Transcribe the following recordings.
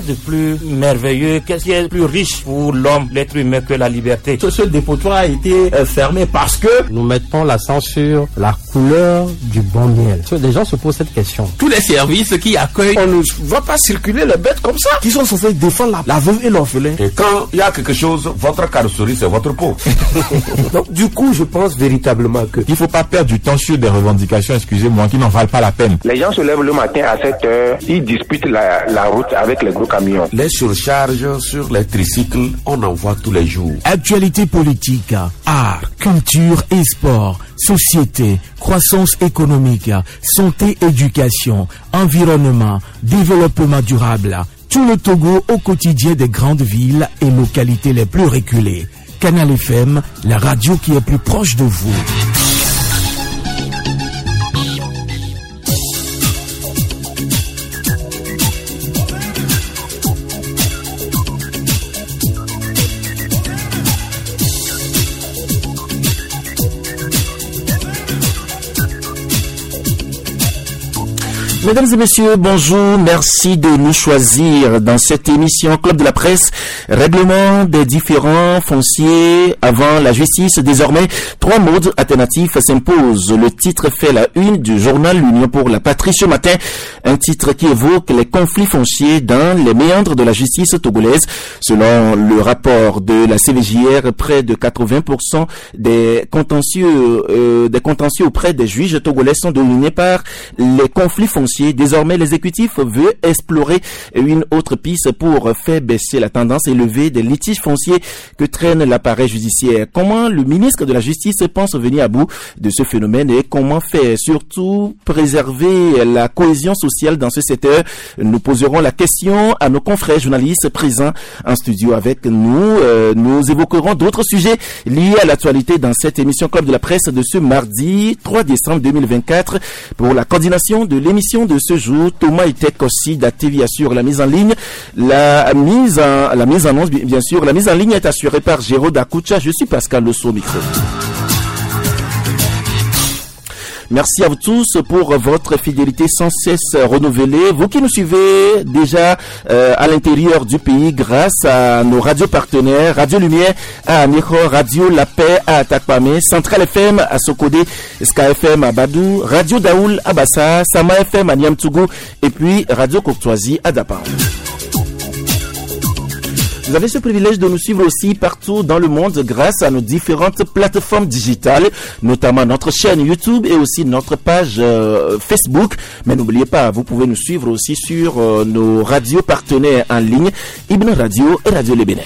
de plus merveilleux, qu'est-ce qui est plus riche pour l'homme, l'être humain, que la liberté? Ce dépotoir a été fermé parce que nous mettons l'accent sur la couleur du bon miel. Les gens se posent cette question. Tous les services qui accueillent, on ne va pas circuler les bêtes comme ça, qui sont censés défendre la veuve et l'orphelin. Et quand il y a quelque chose, votre carrosserie, c'est votre peau. Donc du coup, je pense véritablement que il ne faut pas perdre du temps sur des revendications, excusez-moi, qui n'en valent pas la peine. Les gens se lèvent le matin à 7h, ils disputent la route avec les gros camions. Les surcharges sur les tricycles, on en voit tous les jours. Actualité politique, art, culture et sport, société, croissance économique, santé, éducation, environnement, développement durable. Tout le Togo au quotidien des grandes villes et localités les plus reculées. Canal FM, la radio qui est plus proche de vous. Mesdames et messieurs, bonjour, merci de nous choisir dans cette émission Club de la Presse, règlement des différents fonciers avant la justice. Désormais, 3 modes alternatifs s'imposent. Le titre fait la une du journal L'Union pour la Patrie ce matin, un titre qui évoque les conflits fonciers dans les méandres de la justice togolaise. Selon le rapport de la CVJR, près de 80% des contentieux auprès des juges togolais sont dominés par les conflits fonciers. Désormais, l'exécutif veut explorer une autre piste pour faire baisser la tendance élevée des litiges fonciers que traîne l'appareil judiciaire. Comment le ministre de la Justice pense venir à bout de ce phénomène et comment faire surtout préserver la cohésion sociale dans ce secteur? Nous poserons la question à nos confrères journalistes présents en studio avec nous. Nous évoquerons d'autres sujets liés à l'actualité dans cette émission Club de la Presse de ce mardi 3 décembre 2024. Pour la coordination de l'émission de ce jour, Thomas Itek aussi d'Activia sur la mise en ligne. La mise en ligne est assurée par Géraud Dakucha. Je suis Pascal Losso micro. Merci à vous tous pour votre fidélité sans cesse renouvelée. Vous qui nous suivez déjà à l'intérieur du pays grâce à nos radios partenaires, Radio Lumière à Amiro, Radio La Paix à Atakpame, Central FM à Sokodé, Ska FM à Badou, Radio Daoul à Bassa, Sama FM à Niamtougou et puis Radio Courtoisie à Dapan. Vous avez ce privilège de nous suivre aussi partout dans le monde grâce à nos différentes plateformes digitales, notamment notre chaîne YouTube et aussi notre page Facebook. Mais n'oubliez pas, vous pouvez nous suivre aussi sur nos radios partenaires en ligne, Ibn Radio et Radio Le Bénin.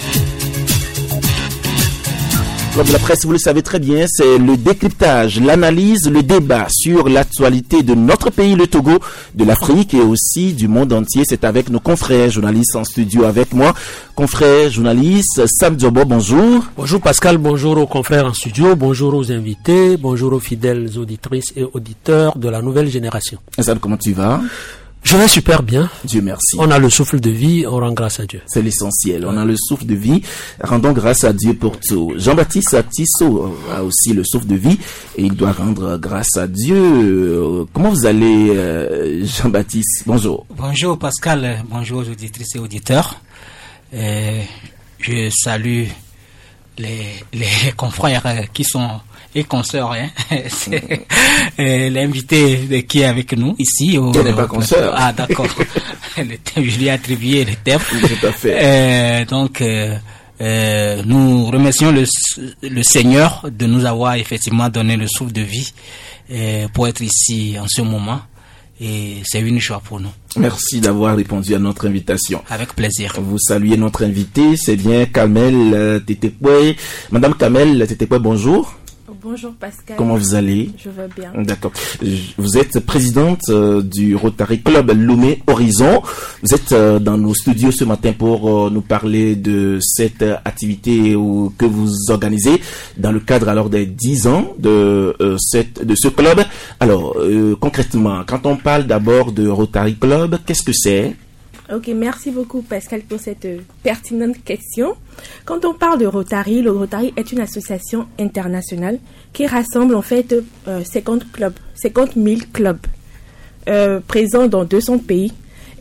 Club de la Presse, vous le savez très bien, c'est le décryptage, l'analyse, le débat sur l'actualité de notre pays, le Togo, de l'Afrique et aussi du monde entier. C'est avec nos confrères journalistes en studio avec moi. Confrères journalistes, Sam Diobo, bonjour. Bonjour Pascal, bonjour aux confrères en studio, bonjour aux invités, bonjour aux fidèles auditrices et auditeurs de la nouvelle génération. Sam, comment tu vas? Je vais super bien. Dieu merci. On a le souffle de vie, on rend grâce à Dieu. C'est l'essentiel. On a le souffle de vie. Rendons grâce à Dieu pour tout. Jean-Baptiste Tissot a aussi le souffle de vie et il doit rendre grâce à Dieu. Comment vous allez, Jean-Baptiste? Bonjour. Bonjour Pascal. Bonjour aux auditrices et auditeurs. Je salue les confrères qui sont et consoeurs, hein. C'est l'invité qui est avec nous ici. Il n'est pas consoeur. Ah d'accord. Je lui ai attribué le thème. Tout à fait. Nous remercions le Seigneur de nous avoir effectivement donné le souffle de vie pour être ici en ce moment. Et c'est une joie pour nous. Merci d'avoir répondu à notre invitation. Avec plaisir. Vous saluez notre invité, c'est bien Kamel Tetekwe. Madame Kamel Tetekwe, bonjour. Bonjour Pascal. Comment vous allez? Je vais bien. D'accord. Vous êtes présidente du Rotary Club Lomé Horizon. Vous êtes dans nos studios ce matin pour nous parler de cette activité que vous organisez dans le cadre alors des 10 ans de ce club. Alors, concrètement, quand on parle d'abord de Rotary Club, qu'est-ce que c'est? Ok, merci beaucoup Pascal pour cette pertinente question. Quand on parle de Rotary, le Rotary est une association internationale qui rassemble en fait 50 000 clubs présents dans 200 pays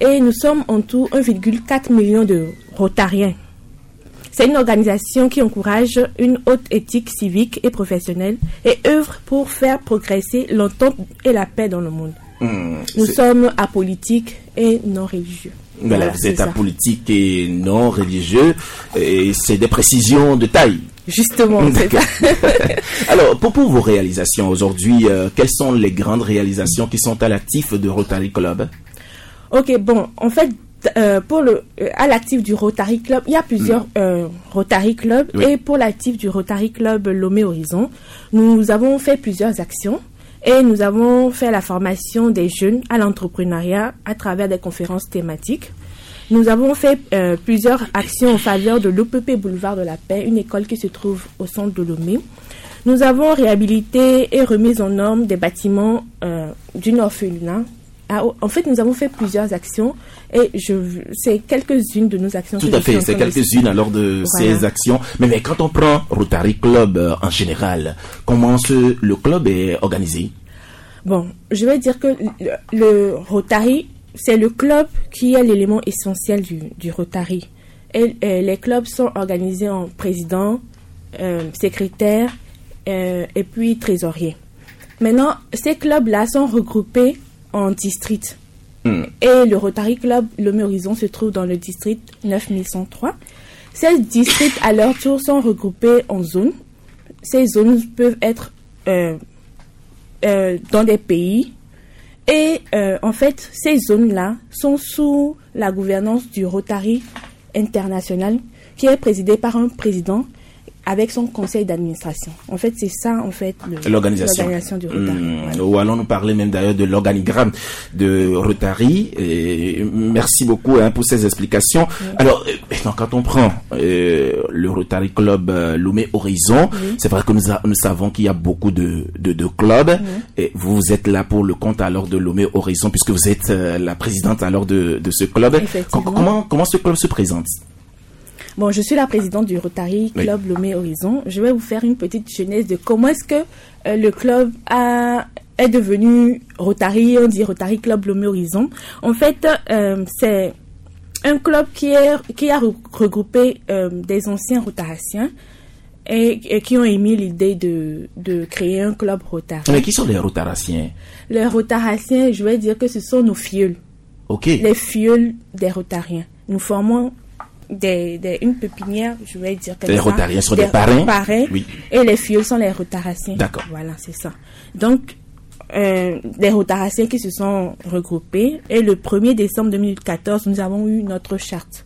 et nous sommes en tout 1,4 million de Rotariens. C'est une organisation qui encourage une haute éthique civique et professionnelle et œuvre pour faire progresser l'entente et la paix dans le monde. Nous sommes apolitiques et non religieux. Voilà, vous êtes apolitique et non religieux, et c'est des précisions de taille. Justement, c'est ça. Alors, pour vos réalisations aujourd'hui, quelles sont les grandes réalisations qui sont à l'actif de Rotary Club? Ok, bon, en fait, à l'actif du Rotary Club, il y a plusieurs Rotary Club, et pour l'actif du Rotary Club Lomé Horizon, nous avons fait plusieurs actions. Et nous avons fait la formation des jeunes à l'entrepreneuriat à travers des conférences thématiques. Nous avons fait plusieurs actions en faveur de l'OPP Boulevard de la Paix, une école qui se trouve au centre de Lomé. Nous avons réhabilité et remis en norme des bâtiments d'une orphelinat. En fait, nous avons fait plusieurs actions et c'est quelques-unes de nos actions. Tout à fait, c'est quelques-unes alors de ces actions. Mais quand on prend Rotary Club en général, comment le club est organisé? Bon, je vais dire que le Rotary, c'est le club qui est l'élément essentiel du Rotary. Et les clubs sont organisés en président, secrétaire et puis trésorier. Maintenant, ces clubs-là sont regroupés en district. Et le Rotary Club Lomé Horizon se trouve dans le district 9103. Ces districts, à leur tour, sont regroupés en zones. Ces zones peuvent être dans des pays. Et en fait, ces zones-là sont sous la gouvernance du Rotary international, qui est présidé par un président avec son conseil d'administration. En fait, c'est ça, en fait, l'organisation du Rotary. Ou allons nous parler même d'ailleurs de l'organigramme de Rotary. Merci beaucoup pour ces explications. Alors, quand on prend le Rotary Club Lomé Horizon, c'est vrai que nous savons qu'il y a beaucoup de clubs. Et vous êtes là pour le compte alors de Lomé Horizon, puisque vous êtes la présidente alors de ce club. Comment ce club se présente? Bon, je suis la présidente du Rotary Club Lomé Horizon. Je vais vous faire une petite genèse de comment est-ce que le club est devenu Rotary. On dit Rotary Club Lomé Horizon. En fait, c'est un club qui a regroupé des anciens Rotaraciens et qui ont émis l'idée de créer un club Rotary. Mais qui sont les Rotaraciens? Les Rotaraciens, je vais dire que ce sont nos filleuls. Ok. Les filleuls des Rotariens. Nous formons une pépinière, je vais dire que les Rotariens sont des parrains, oui. Et les filleuls sont les Rotaraciens. D'accord. Voilà, c'est ça. Donc, les Rotaraciens qui se sont regroupés, et le 1er décembre 2014, nous avons eu notre charte.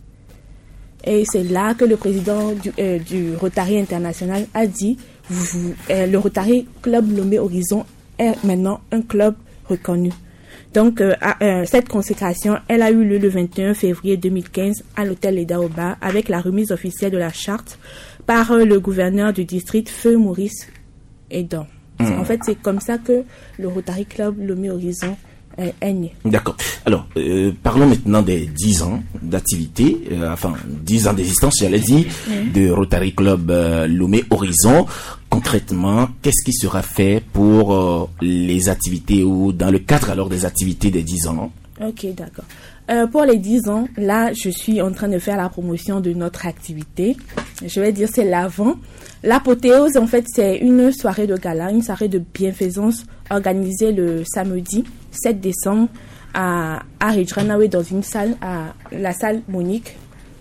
Et c'est là que le président du Rotary international a dit le Rotary Club Lomé Horizon est maintenant un club reconnu. Donc, cette consécration, elle a eu lieu le 21 février 2015 à l'hôtel Ledaoba avec la remise officielle de la charte par le gouverneur du district, Feu Maurice Edon. En fait, c'est comme ça que le Rotary Club Lomé Horizon est né. D'accord. Alors, parlons maintenant des 10 ans d'activité, 10 ans d'existence, j'allais dire, de Rotary Club Lomé Horizon. Concrètement, qu'est-ce qui sera fait pour les activités ou dans le cadre alors des activités des 10 ans? Ok, d'accord. Pour les 10 ans, là, je suis en train de faire la promotion de notre activité. Je vais dire, c'est l'avant. L'apothéose, en fait, c'est une soirée de gala, une soirée de bienfaisance organisée le samedi 7 décembre à Redranawe dans une salle, la salle Monique,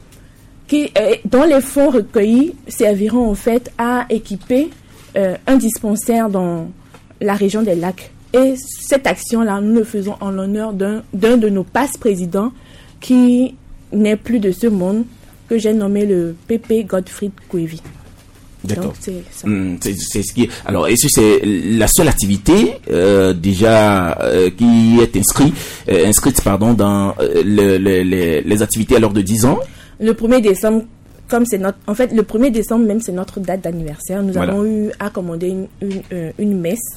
dont les fonds recueillis serviront en fait à équiper un dispensaire dans la région des lacs. Et cette action-là, nous le faisons en l'honneur d'un de nos passes-présidents qui n'est plus de ce monde, que j'ai nommé le Pépé Godfried Kouévi. D'accord. C'est ce qui est. Alors, est-ce que c'est la seule activité déjà qui est inscrite dans les activités à l'heure de 10 ans? Le 1er décembre, comme c'est le 1er décembre même, c'est notre date d'anniversaire. Nous avons eu à commander une messe.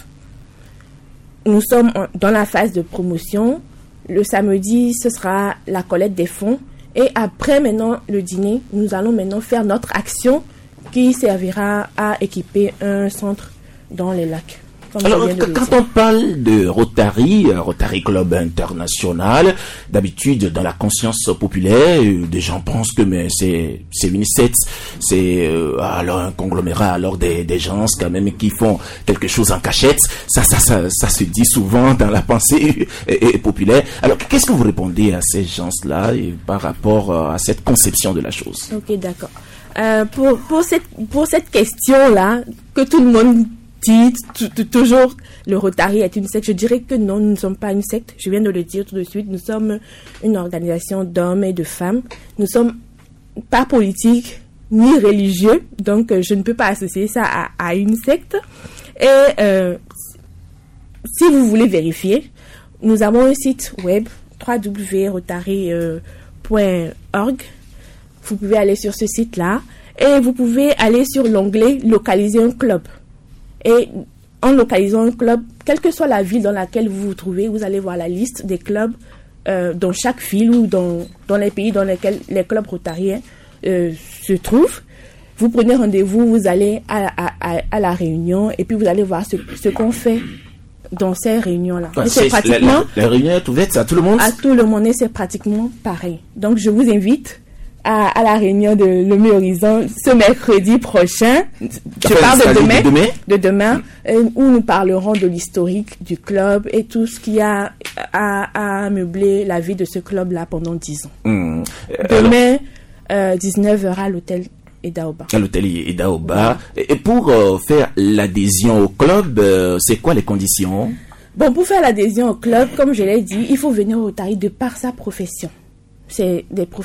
Nous sommes dans la phase de promotion. Le samedi, ce sera la collecte des fonds. Et après, maintenant, le dîner, nous allons maintenant faire notre action qui servira à équiper un centre dans les lacs. Alors, quand on parle de Rotary Club International, d'habitude, dans la conscience populaire, des gens pensent que mais c'est une secte, c'est alors un conglomérat, alors des gens quand même qui font quelque chose en cachette. Ça se dit souvent dans la pensée populaire. Alors, qu'est-ce que vous répondez à ces gens-là par rapport à cette conception de la chose? Ok, d'accord. Pour cette question-là, que tout le monde dit toujours le Rotary est une secte, je dirais que non, nous ne sommes pas une secte. Je viens de le dire tout de suite. Nous sommes une organisation d'hommes et de femmes. Nous sommes pas politiques ni religieux, donc je ne peux pas associer ça à une secte. Et si vous voulez vérifier, nous avons un site web www.rotary.org. Vous pouvez aller sur ce site-là et vous pouvez aller sur l'onglet « Localiser un club ». Et en localisant un club, quelle que soit la ville dans laquelle vous vous trouvez, vous allez voir la liste des clubs dans chaque ville ou dans les pays dans lesquels les clubs rotariens se trouvent. Vous prenez rendez-vous, vous allez à la réunion et puis vous allez voir ce qu'on fait dans ces réunions-là. Ouais, c'est pratiquement... La réunion est ouverte à tout le monde? À tout le monde et c'est pratiquement pareil. Donc je vous invite à la réunion de l'Homme Horizon ce mercredi prochain. Je parle de demain, où nous parlerons de l'historique du club et tout ce qui a à meubler la vie de ce club-là pendant 10 ans. Demain, 19h à l'hôtel Edaoba. À l'hôtel Edaoba. Et pour faire l'adhésion au club, c'est quoi les conditions? Bon, pour faire l'adhésion au club, comme je l'ai dit, il faut venir au Rotary de par sa profession. C'est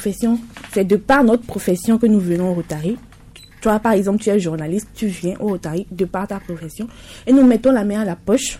de par notre profession que nous venons au Rotary. Toi, par exemple, tu es journaliste, tu viens au Rotary de par ta profession. Et nous mettons la main à la poche,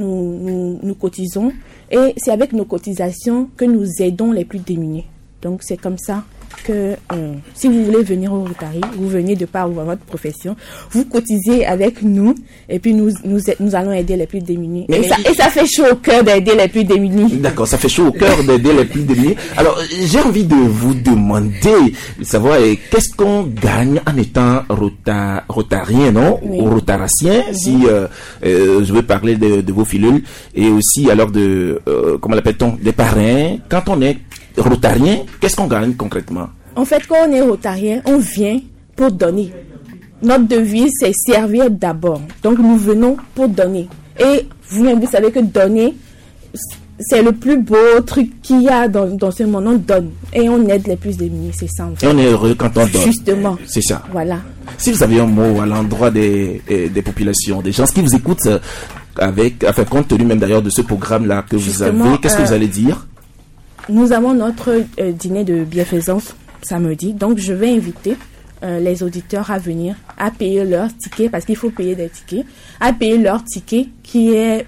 nous cotisons. Et c'est avec nos cotisations que nous aidons les plus démunis. Donc, c'est comme ça que si vous voulez venir au Rotary, vous venez de par votre profession, vous cotisez avec nous et puis nous allons aider les plus démunis. Et ça fait chaud au cœur d'aider les plus démunis. D'accord, ça fait chaud au cœur d'aider les plus démunis. Alors, j'ai envie de vous demander, de savoir qu'est-ce qu'on gagne en étant rotarien, non? Oui. Ou rotaracien, si je veux parler de vos filules, et aussi alors de, comment l'appelle-t-on, des parrains. Quand on est rotarien, qu'est-ce qu'on gagne concrètement? En fait, quand on est rotarien, on vient pour donner. Notre devise, c'est servir d'abord. Donc, nous venons pour donner. Et vous-même, vous savez que donner, c'est le plus beau truc qu'il y a dans ce monde. On donne. Et on aide les plus démunis. C'est ça, en fait. Et on est heureux quand on donne. Justement. C'est ça. Voilà. Si vous avez un mot à l'endroit des populations, des gens qui vous écoutent compte tenu même d'ailleurs de ce programme-là que vous avez, qu'est-ce que vous allez dire? Nous avons notre dîner de bienfaisance samedi, donc je vais inviter les auditeurs à venir, à payer leur ticket, parce qu'il faut payer des tickets, à payer leur ticket qui est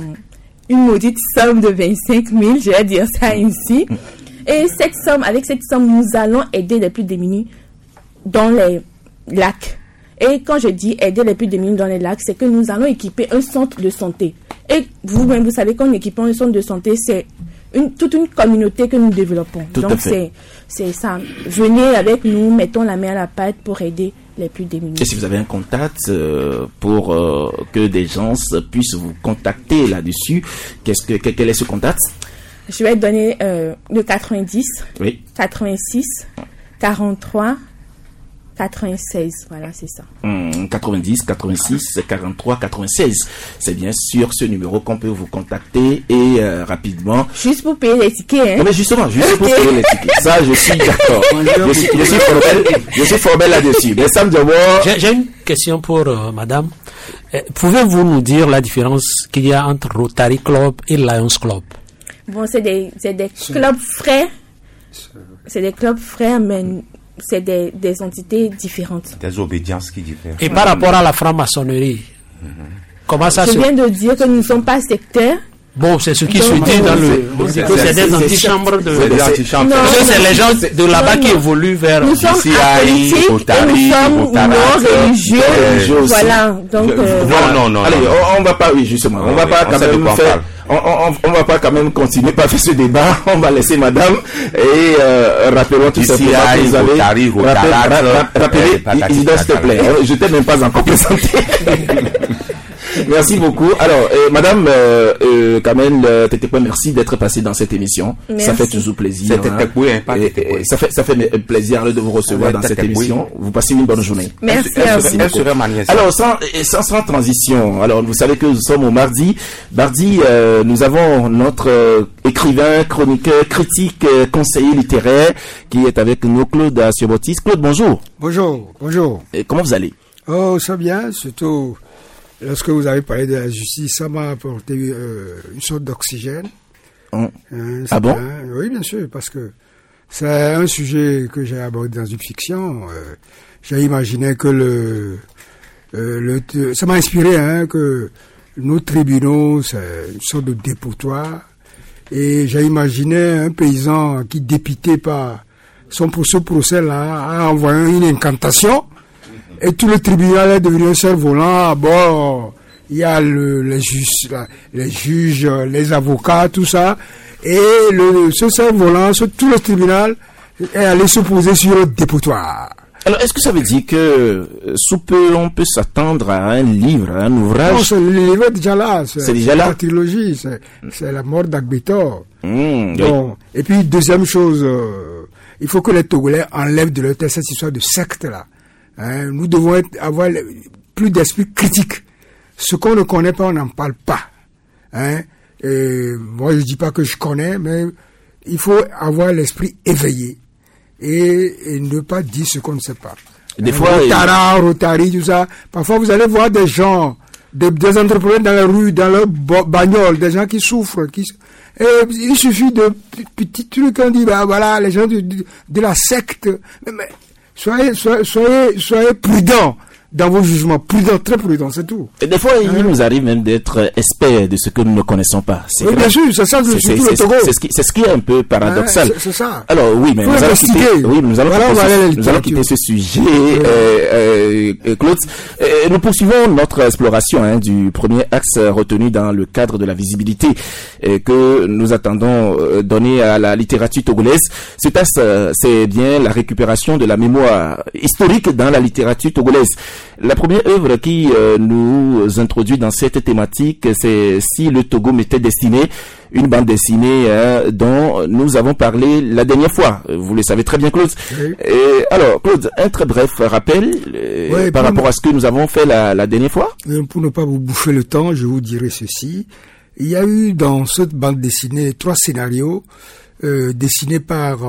une maudite somme de 25 000, je vais dire ça ainsi. Et avec cette somme, nous allons aider les plus démunis dans les lacs. Et quand je dis aider les plus démunis dans les lacs, c'est que nous allons équiper un centre de santé. Et vous-même, vous savez qu'en équipant un centre de santé, c'est toute une communauté que nous développons. Donc c'est ça. Venez avec nous, mettons la main à la pâte pour aider les plus démunis. Et si vous avez un contact pour que des gens puissent vous contacter là-dessus, quel est ce contact? Je vais donner le 90, oui. 86, 43, 96, voilà, c'est ça. 90, 86, 43, 96. C'est bien sûr ce numéro qu'on peut vous contacter et rapidement. Juste pour payer les tickets, hein? Non, mais justement, juste pour payer les tickets. Ça, je suis d'accord. je suis formel là-dessus. Mais ça me dit, j'ai une question pour madame. Pouvez-vous nous dire la différence qu'il y a entre Rotary Club et Lions Club? Bon, c'est des clubs frais. C'est des clubs frais, mais c'est des entités différentes. Des obédiences qui diffèrent. Et par rapport à la franc-maçonnerie, comment ça se... Je viens de dire que nous ne sommes pas sectaires. Bon, c'est ce qui se dit dans le... C'est des antichambres de... C'est des antichambres. C'est les gens de là-bas qui évoluent vers... Nous sommes apolitiques et nous sommes non religieux. Voilà. Donc... Non. Allez, on va pas... Oui, justement. On va pas quand même faire... On va pas quand même continuer par ce débat. On va laisser madame et rappelons tout simplement que vous avez rappelez, s'il te plaît. Je t'ai même pas encore présenté. Merci beaucoup. Alors, Madame Kamel Tetekwe, merci d'être passée dans cette émission. Merci. Ça fait toujours plaisir. Ça fait plaisir de vous recevoir dans cette émission. Vous passez une bonne journée. Merci. Alors, sans transition. Alors, vous savez que nous sommes au mardi. Mardi, nous avons notre écrivain, chroniqueur, critique, conseiller littéraire qui est avec nous, Claude Assiobotis. Claude, bonjour. Bonjour. Et comment vous allez? Oh, ça bien, surtout lorsque vous avez parlé de la justice, ça m'a apporté une sorte d'oxygène. Bon? Oui, bien sûr, parce que c'est un sujet que j'ai abordé dans une fiction. J'ai imaginé que ça m'a inspiré que nos tribunaux, c'est une sorte de dépotoir. Et j'ai imaginé un paysan qui, dépité par ce procès-là, a envoyé une incantation. Et tout le tribunal est devenu un cerf-volant. Bon, il y a les juges, les avocats, tout ça. Et ce cerf-volant, tout le tribunal est allé s'opposer sur le dépotoir. Alors, est-ce que ça veut dire que sous peu, on peut s'attendre à un livre, un ouvrage? Non, le livre est déjà là. C'est déjà là? La trilogie, c'est la mort d'Agbetor. Oui. Et puis, deuxième chose, il faut que les Togolais enlèvent de leur tête cette histoire de secte-là. Nous devons avoir plus d'esprit critique. Ce qu'on ne connaît pas, on n'en parle pas. Moi, je dis pas que je connais, mais il faut avoir l'esprit éveillé et ne pas dire ce qu'on ne sait pas. Des fois, Rotary, tout ça. Parfois, vous allez voir des gens, des entrepreneurs dans la rue, dans leur bagnole, des gens qui souffrent, et il suffit de petits trucs, on dit, voilà, les gens de la secte. Mais soyez prudents dans vos jugements, très prudents, c'est tout. Et des fois, il nous arrive même d'être experts de ce que nous ne connaissons pas. Oui, bien sûr, c'est ça, surtout le Togo. C'est ce qui est un peu paradoxal. C'est ça. Alors, oui, mais nous allons quitter ce sujet, Claude. Nous poursuivons notre exploration du premier axe retenu dans le cadre de la visibilité que nous attendons donner à la littérature togolaise. Cet axe, c'est bien la récupération de la mémoire historique dans la littérature togolaise. La première œuvre qui nous introduit dans cette thématique, c'est Si le Togo m'était destiné, une bande dessinée dont nous avons parlé la dernière fois. Vous le savez très bien, Claude. Oui. Alors, Claude, un très bref rappel par rapport à ce que nous avons fait la dernière fois. Pour ne pas vous bouffer le temps, je vous dirai ceci. Il y a eu dans cette bande dessinée 3 scénarios dessinés par,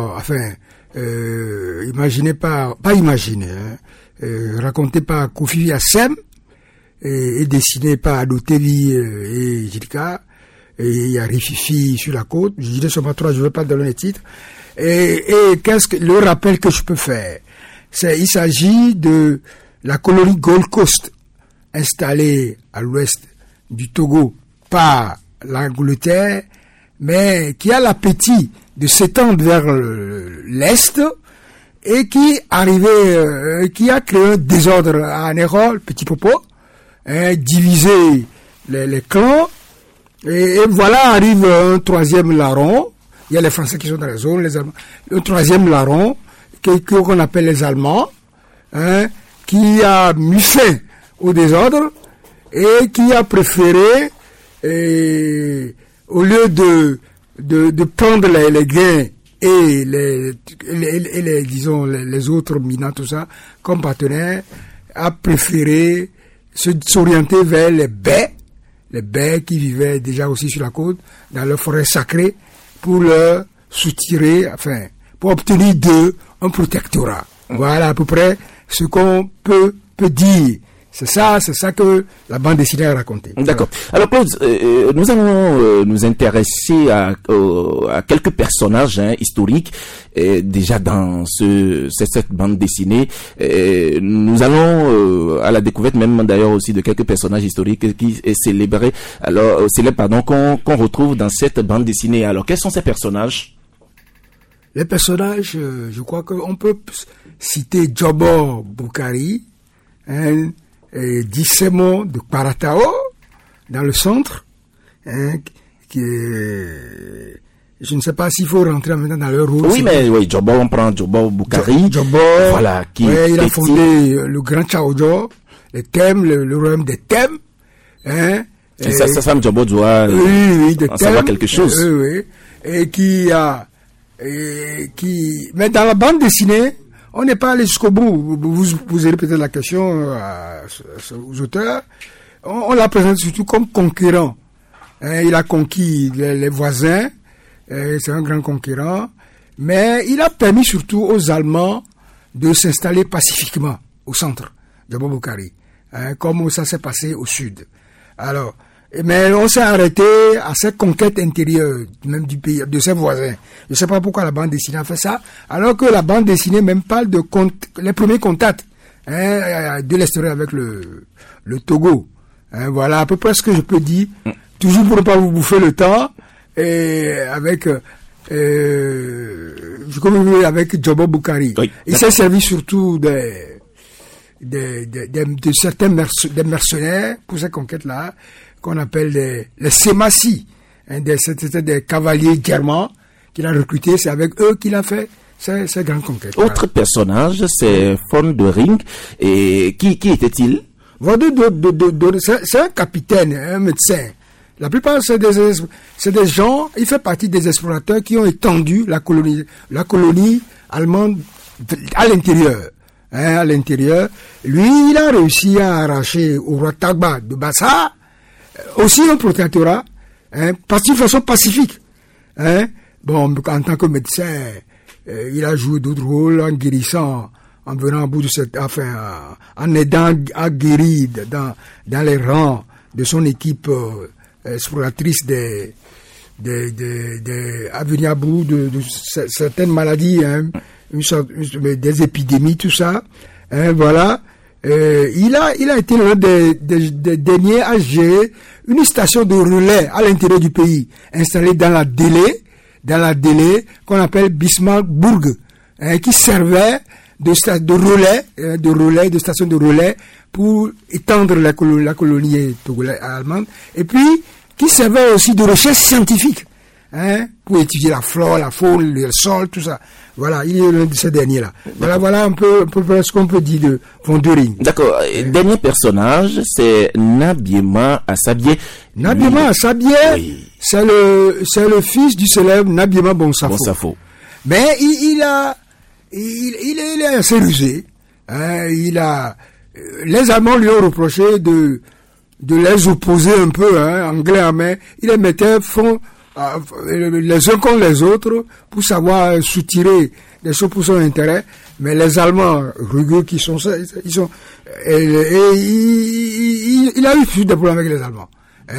raconté par Kofi Assem et dessiné par Adotevi et Jirika, et il y a Rififi sur la côte. Je dirais seulement 3, je ne veux pas donner les titres. Et qu'est-ce que le rappel que je peux faire? Il s'agit de la colonie Gold Coast installée à l'ouest du Togo par l'Angleterre, mais qui a l'appétit de s'étendre vers l'est, et qui a créé un désordre à Anerol, Petit Popo, divisé les clans, et voilà arrive un 3e larron. Il y a les Français qui sont dans la zone, les Allemands. Un 3e larron, qu'on appelle les Allemands, qui a mis fin au désordre, et qui a préféré, au lieu de prendre les gains et les autres minants, tout ça, comme partenaires, a préféré s'orienter vers les baies qui vivaient déjà aussi sur la côte, dans leur forêt sacrée, pour leur soutirer, pour obtenir d'eux un protectorat. Voilà à peu près ce qu'on peut dire. C'est ça que la bande dessinée a raconté. D'accord. Alors Claude, nous allons nous intéresser à quelques personnages historiques déjà dans cette bande dessinée. Nous allons à la découverte même d'ailleurs aussi de quelques personnages historiques qui est célèbres qu'on retrouve dans cette bande dessinée. Alors quels sont ces personnages? Les personnages, je crois qu'on peut citer Jobo Boukari, Dissemo de Paratao, dans le centre, qui est, je ne sais pas s'il faut rentrer maintenant dans leur rôle. Oui, mais oui, Jobo, on prend Jobo Boukari. Jobo, voilà, il a fondé le Grand Chaojo, les thèmes, le royaume des thèmes, hein. Et ça Sam Djabo doit en savoir quelque chose. Oui. Et mais dans la bande dessinée, on n'est pas allé jusqu'au bout. Vous poserez peut-être la question aux auteurs. On la présente surtout comme conquérant. Il a conquis les voisins. C'est un grand conquérant. Mais il a permis surtout aux Allemands de s'installer pacifiquement au centre, Djabo Boukari, comme ça s'est passé au sud. Alors, mais on s'est arrêté à cette conquête intérieure, même du pays, de ses voisins. Je ne sais pas pourquoi la bande dessinée a fait ça, alors que la bande dessinée même parle de les premiers contacts de l'extérieur avec le Togo. Voilà à peu près ce que je peux dire, toujours pour ne pas vous bouffer le temps, et avec avec Djabo Boukari. Oui, il s'est servi surtout de certains des mercenaires pour cette conquête-là, qu'on appelle les Semassi, c'était des cavaliers germans qu'il a recrutés, c'est avec eux qu'il a fait ces grandes conquêtes. Autre personnage, c'est von Döring, et qui était-il? C'est un capitaine, un médecin. La plupart, c'est des gens, il fait partie des explorateurs qui ont étendu la colonie allemande à l'intérieur. À l'intérieur. Lui, il a réussi à arracher au roi Tagba de Bassa, aussi un protectorat, de façon pacifique. Bon, en tant que médecin, il a joué d'autres rôles en guérissant, en venant au bout de cette affaire, en aidant à guérir dans les rangs de son équipe exploratrice à venir à bout de certaines maladies, des épidémies, tout ça. Voilà. Il a été l'un des derniers à gérer une station de relais à l'intérieur du pays, installée dans la Délé, qu'on appelle Bismarckburg, qui servait de station de relais pour étendre la colonie togolaise allemande, et puis qui servait aussi de recherche scientifique, pour étudier la flore, la faune, le sol, tout ça. Voilà, il est l'un de ces derniers-là. Voilà un peu ce qu'on peut dire de von Döring. D'accord. Dernier personnage, c'est Nabiema Assabié. Nabiema Assabié, oui. C'est le fils du célèbre Nabiema Bonsafo. Mais il est assez rusé. Les Allemands lui ont reproché de les opposer un peu, anglais à main. Il les mettait les uns contre les autres pour savoir soutirer des choses pour son intérêt. Mais les Allemands rugueux il a eu des problèmes avec les Allemands.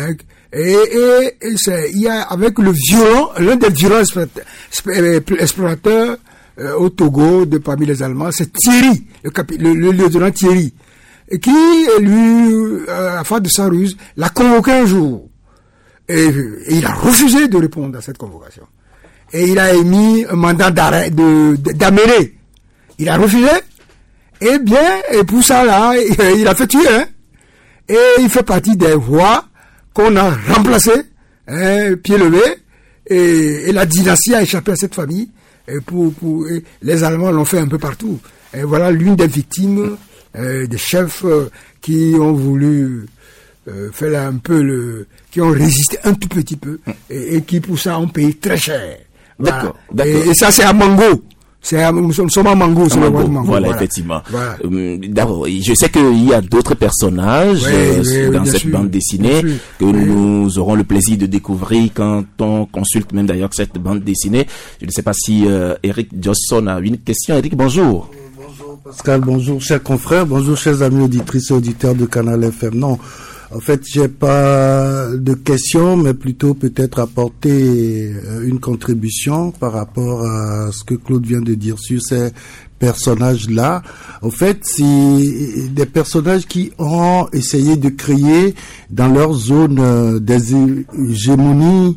Il y a avec l'un des violents explorateurs au Togo parmi les Allemands, c'est Thierry, le lieutenant Thierry, qui lui, à force de sa ruse, l'a convoqué un jour. Et il a refusé de répondre à cette convocation. Et il a émis un mandat d'amener. Il a refusé. Et pour ça là, il a fait tuer. Et il fait partie des rois qu'on a remplacés, pied levé. Et la dynastie a échappé à cette famille. Et les Allemands l'ont fait un peu partout. Et voilà l'une des victimes des chefs qui ont voulu faire un peu qui ont résisté un tout petit peu et qui pour ça ont payé très cher. D'accord. Et ça c'est à Mango. Nous sommes à Mango, c'est le roi de Mango. Voilà, effectivement. Voilà. D'abord, je sais qu'il y a d'autres personnages dans cette bande dessinée que nous aurons le plaisir de découvrir quand on consulte même d'ailleurs cette bande dessinée. Je ne sais pas si Eric Johnson a une question. Eric, bonjour. Bonjour Pascal, bonjour chers confrères, bonjour chers amis auditrices et auditeurs de Canal FM. Non, en fait, j'ai pas de questions, mais plutôt peut-être apporter une contribution par rapport à ce que Claude vient de dire sur ces personnages-là. En fait, c'est des personnages qui ont essayé de créer dans leur zone des hégémonies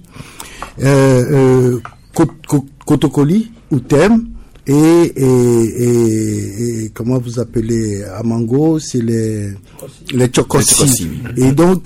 Kotokoli ou Thème. Et comment vous appelez à Mango, c'est les Tchokossi. Et donc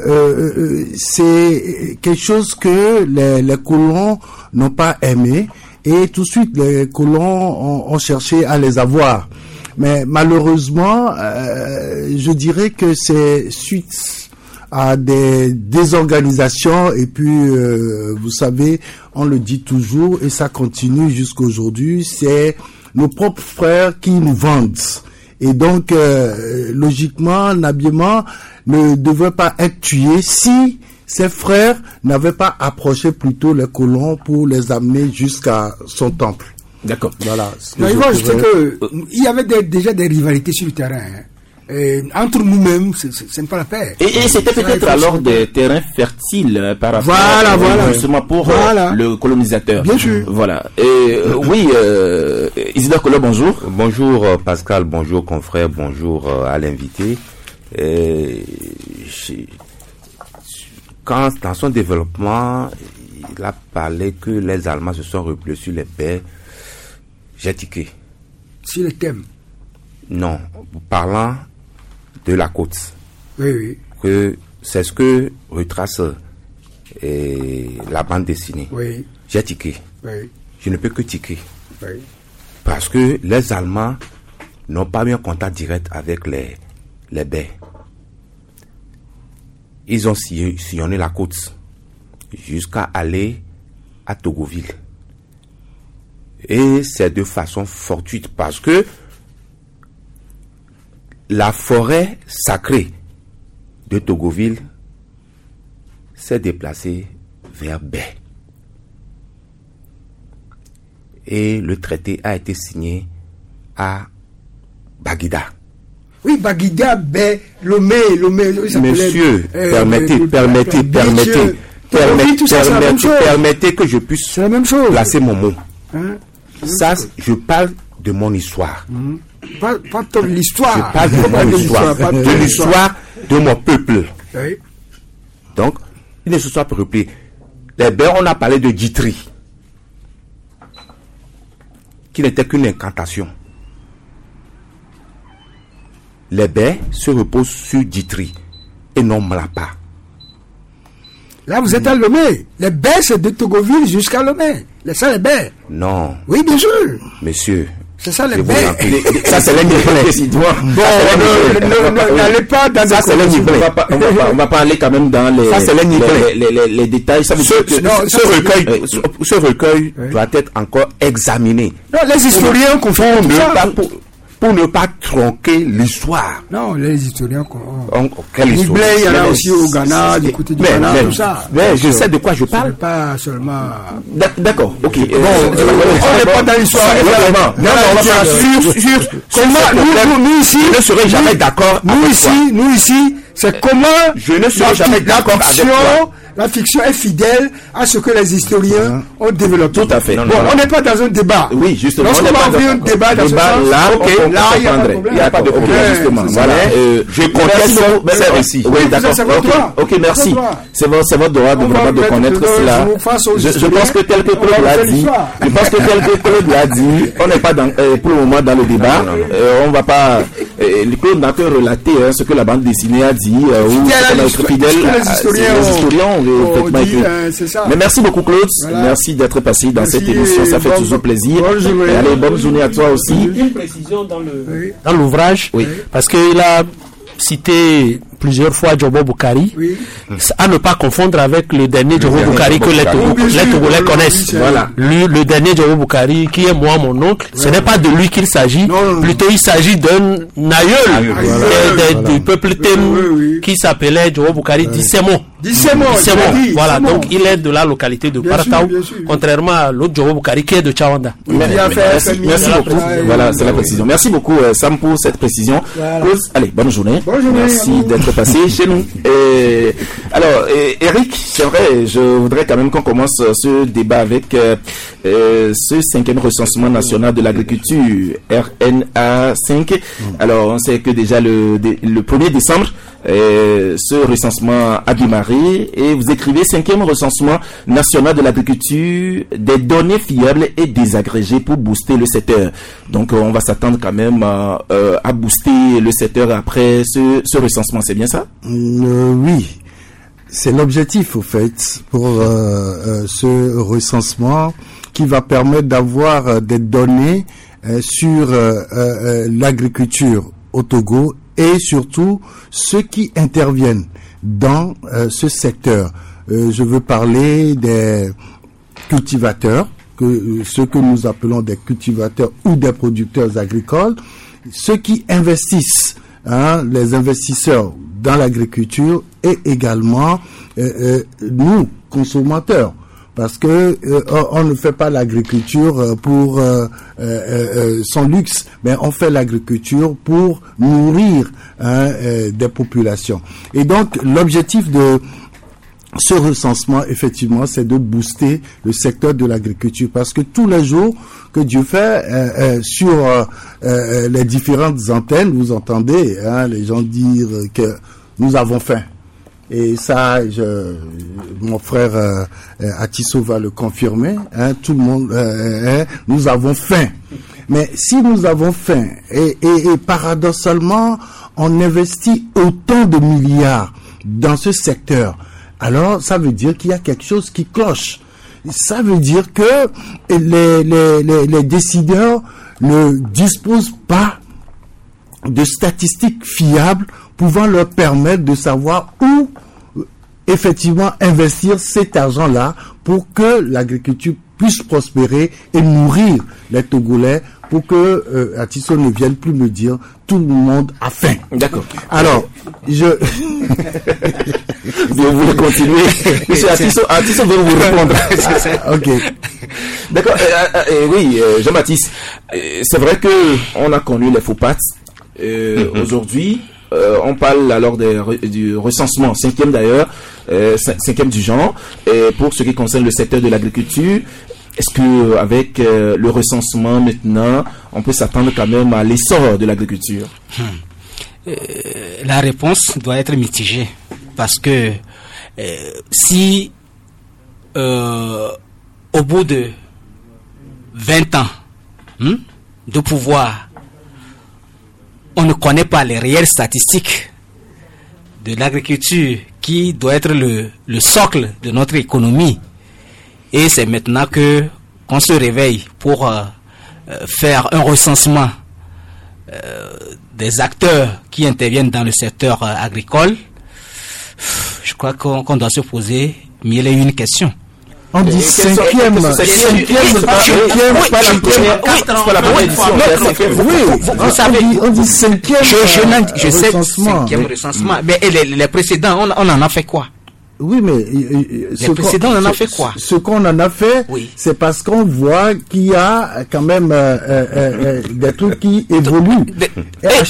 c'est quelque chose que les colons n'ont pas aimé, et tout de suite les colons ont cherché à les avoir. Mais malheureusement, je dirais que c'est suite à des désorganisations et puis vous savez, on le dit toujours et ça continue jusqu'à aujourd'hui, c'est nos propres frères qui nous vendent. Et donc logiquement, Nabiema ne devrait pas être tué si ses frères n'avaient pas approché plutôt les colons pour les amener jusqu'à son temple. D'accord. Voilà. Non, il faut ajouter qu'il y avait déjà des rivalités sur le terrain. Entre nous-mêmes, ce n'est pas la paix. Et c'était peut-être alors des terrains fertiles par rapport justement pour le colonisateur. Bien sûr. Voilà. Et oui, Isidore Kolo, bonjour. Bonjour Pascal, bonjour confrère, bonjour à l'invité. Quand dans son développement, il a parlé que les Allemands se sont repliés sur les baies, j'ai tiqué. Sur le thème. Non, parlant de la côte. Oui, oui. Que c'est ce que retrace la bande dessinée. Oui. J'ai tiqué. Oui. Je ne peux que tiquer. Oui. Parce que les Allemands n'ont pas eu un contact direct avec les baies. Ils ont sillonné la côte jusqu'à aller à Togoville. Et c'est de façon fortuite parce que la forêt sacrée de Togoville s'est déplacée vers Baie. Et le traité a été signé à Baguida. Oui, Baguida, Baie, Lomé. Monsieur, permettez que je puisse placer mon mot. Ça, je parle de mon histoire. Pas de l'histoire. Je parle de mon histoire. De l'histoire de mon peuple. Oui. Donc, il ne se soit pas replié. Les baies, on a parlé de Djitri, qui n'était qu'une incantation. Les baies se reposent sur Djitri et non Malapa. Là, vous êtes à Lomé. Les baies, c'est de Togoville jusqu'à Lomé. C'est les baies. Non. Oui, bien sûr. Monsieur. C'est ça les baies. Ça, c'est les Niblais. Bon, n'allez pas dans ça, c'est les Niblais. On va pas aller quand même dans les. Ça, c'est les Niblais. Les détails. Ça veut dire que ce recueil doit être encore examiné. Non, les historiens confondent ça. Pour ne pas tronquer l'histoire. Non, les historiens. Quelle histoire? Il y en a aussi au Ghana, du côté du Ghana, tout ça. Mais je sais de quoi je parle. Pas seulement. D'accord, ok. Bon, on n'est pas dans l'histoire. Non, on va sur comment nous ici, je ne serai jamais d'accord. Nous ici, c'est comment je ne serai jamais d'accord avec toi. La fiction est fidèle à ce que les historiens ont développé. Tout à fait. Bon, on n'est pas dans un débat. Oui, justement. Lorsqu'on va ouvrir un débat dans ce sens, là, il n'y a pas de problème, justement. Voilà. Je conteste ici. Oui, d'accord. Ok, merci. C'est votre droit de vraiment de connaître cela. Je pense que tel que Claude l'a dit, on n'est pas pour le moment dans le débat. On va pas. Claude n'a que relater ce que la bande dessinée a dit, ou être fidèle. Les historiens mais merci beaucoup Claude, merci d'être passé dans cette émission, ça fait toujours plaisir. Et allez, bonne journée à toi aussi. Une précision dans l'ouvrage, parce qu'il a cité plusieurs fois Djobo Boukari, à ne pas confondre avec le dernier Djobo Boukari que les Togolais connaissent. Voilà. Lui, le dernier Djobo Boukari, qui est moi, mon oncle, ce n'est pas de lui qu'il s'agit, plutôt il s'agit d'un aïeul du peuple Tem qui s'appelait Djobo Boukari Dissemo. Voilà, donc il est de la localité de Parataou, contrairement à l'autre Djobo Boukari qui est de Tchawanda. Merci beaucoup. Voilà, c'est la précision. Merci beaucoup Sam pour cette précision. Allez, bonne journée. Merci d'être passé chez nous. Alors, Eric, c'est vrai, je voudrais quand même qu'on commence ce débat avec ce 5e recensement national de l'agriculture, RNA 5. Alors, on sait que déjà le 1er décembre, ce recensement a démarré et vous écrivez 5e recensement national de l'agriculture, des données fiables et désagrégées pour booster le secteur. Donc, on va s'attendre quand même à booster le secteur après ce recensement, c'est bien ça? Oui, c'est l'objectif au fait pour ce recensement qui va permettre d'avoir des données sur l'agriculture au Togo et surtout ceux qui interviennent dans ce secteur. Je veux parler des cultivateurs, ceux que nous appelons des cultivateurs ou des producteurs agricoles, ceux qui investissent, les investisseurs dans l'agriculture, et également nous, consommateurs. Parce que on ne fait pas l'agriculture pour son luxe, mais on fait l'agriculture pour nourrir des populations. Et donc l'objectif de ce recensement, effectivement, c'est de booster le secteur de l'agriculture, parce que tous les jours que Dieu fait sur les différentes antennes, vous entendez les gens dire que nous avons faim. Et ça, mon frère Atisso va le confirmer. Tout le monde, nous avons faim. Mais si nous avons faim et paradoxalement, on investit autant de milliards dans ce secteur, alors ça veut dire qu'il y a quelque chose qui cloche. Ça veut dire que les décideurs ne disposent pas de statistiques fiables pouvant leur permettre de savoir où effectivement investir cet argent-là pour que l'agriculture puisse prospérer et nourrir les Togolais, pour que Atisso ne vienne plus me dire tout le monde a faim. D'accord. Alors, vous voulez continuer? Monsieur Atisso veut vous répondre. Ok. D'accord. Oui, Jean-Baptiste, c'est vrai que on a connu les faux pattes. Aujourd'hui, on parle alors du recensement, 5e d'ailleurs, 5e du genre, pour ce qui concerne le secteur de l'agriculture. Est-ce que avec le recensement maintenant, on peut s'attendre quand même à l'essor de l'agriculture? La réponse doit être mitigée, parce que si au bout de 20 ans de pouvoir, on ne connaît pas les réelles statistiques de l'agriculture qui doit être le socle de notre économie, et c'est maintenant qu'on se réveille pour faire un recensement des acteurs qui interviennent dans le secteur agricole, je crois qu'on doit se poser mille et une questions. On dit 5e, vous savez, on dit 5e. Je sais 5e recensement, mais les précédents, on en a fait quoi? Oui, mais les précédents, on en a fait quoi? Ce qu'on en a fait, c'est parce qu'on voit qu'il y a quand même des trucs qui évoluent. Et à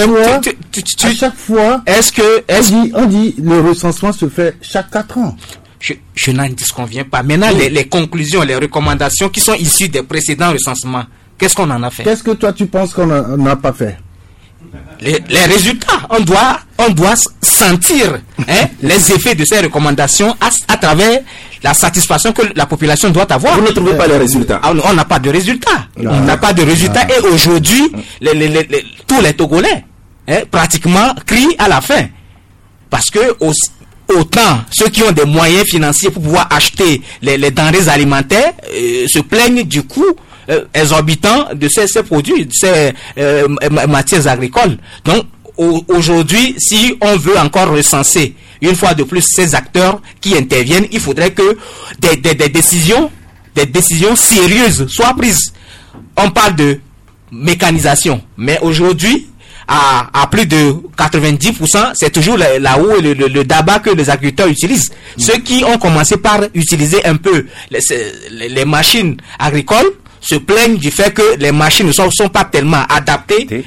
chaque fois, on dit le recensement se fait chaque 4 ans. Je n'en disconviens pas. Maintenant, les conclusions, les recommandations qui sont issues des précédents recensements, qu'est-ce qu'on en a fait? Qu'est-ce que toi tu penses qu'on n'a pas fait? Les résultats, on doit sentir les effets de ces recommandations à travers la satisfaction que la population doit avoir. Vous ne trouvez pas les résultats? On n'a pas de résultats. On n'a pas de résultats. Et aujourd'hui, tous les Togolais pratiquement crient à la fin. Parce que autant ceux qui ont des moyens financiers pour pouvoir acheter les denrées alimentaires se plaignent du coût exorbitant de ces produits, de ces matières agricoles. Donc aujourd'hui, si on veut encore recenser une fois de plus ces acteurs qui interviennent, il faudrait que des décisions sérieuses soient prises. On parle de mécanisation, mais aujourd'hui, à plus de 90%, c'est toujours la houe et le daba que les agriculteurs utilisent. Ceux qui ont commencé par utiliser un peu les machines agricoles se plaignent du fait que les machines ne sont pas tellement adaptées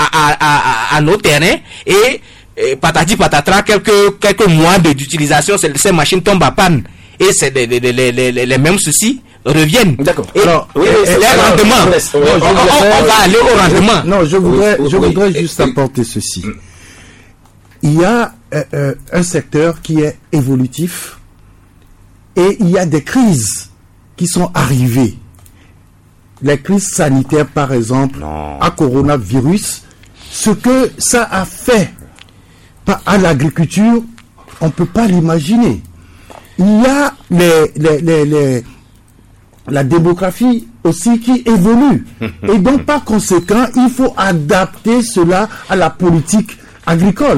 à nos terrains, et patati patatra, quelques mois d'utilisation, ces machines tombent à panne, et c'est les mêmes soucis reviennent. D'accord. Alors, les rendements, on va aller au rendement. Non, je voudrais juste apporter ceci. Il y a un secteur qui est évolutif, et il y a des crises qui sont arrivées. Les crises sanitaires, par exemple, à coronavirus, ce que ça a fait à l'agriculture, on ne peut pas l'imaginer. Il y a la démographie aussi qui évolue. Et donc, par conséquent, il faut adapter cela à la politique agricole.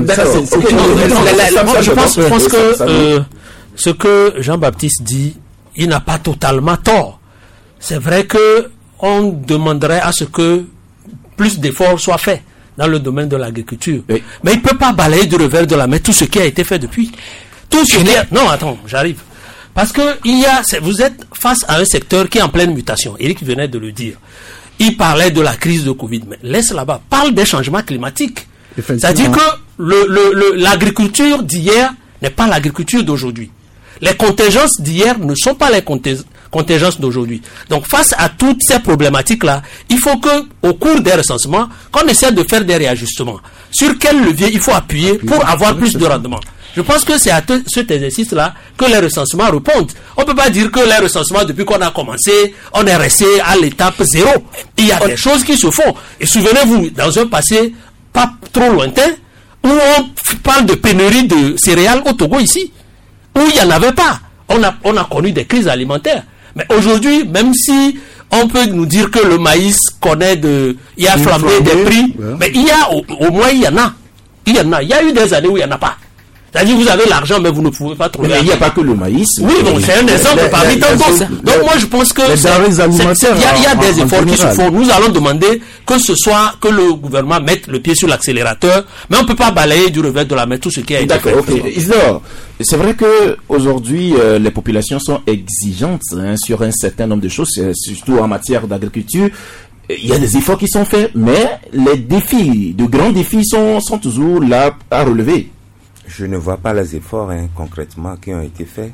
Je pense que ce que Jean-Baptiste dit, il n'a pas totalement tort. C'est vrai que on demanderait à ce que plus d'efforts soient faits dans le domaine de l'agriculture. Oui. Mais il ne peut pas balayer du revers de la main tout ce qui a été fait depuis. Tout ce qui est... Non, attends, j'arrive. Parce que vous êtes face à un secteur qui est en pleine mutation. Éric venait de le dire. Il parlait de la crise de Covid, mais laisse là-bas. Parle des changements climatiques. C'est-à-dire que l'agriculture d'hier n'est pas l'agriculture d'aujourd'hui. Les contingences d'hier ne sont pas les contingences d'aujourd'hui. Donc, face à toutes ces problématiques-là, il faut que, au cours des recensements, qu'on essaie de faire des réajustements. Sur quel levier il faut appuyer pour avoir plus de rendement. Je pense que c'est à cet exercice-là que les recensements répondent. On ne peut pas dire que les recensements, depuis qu'on a commencé, on est resté à l'étape 0. Il y a des choses qui se font. Et souvenez-vous, dans un passé pas trop lointain, où on parle de pénurie de céréales au Togo ici, où il n'y en avait pas. On a connu des crises alimentaires. Mais aujourd'hui, même si on peut nous dire que le maïs il y a flambé des prix, mais il y a, au moins il y en a. Il y a eu des années où il n'y en a pas. C'est-à-dire que vous avez l'argent, mais vous ne pouvez pas trouver. Mais il n'y a pas que le maïs. Oui, bon, c'est un exemple parmi tant d'autres. Donc moi, je pense que il y a des efforts qui se font. Nous allons demander que le gouvernement mette le pied sur l'accélérateur, mais on ne peut pas balayer du revers de la main tout ce qui a été fait. D'accord, ok. Isidore, c'est vrai que aujourd'hui les populations sont exigeantes sur un certain nombre de choses, surtout en matière d'agriculture. Il y a des efforts qui sont faits, mais les défis, de grands défis sont toujours là à relever. Je ne vois pas les efforts concrètement qui ont été faits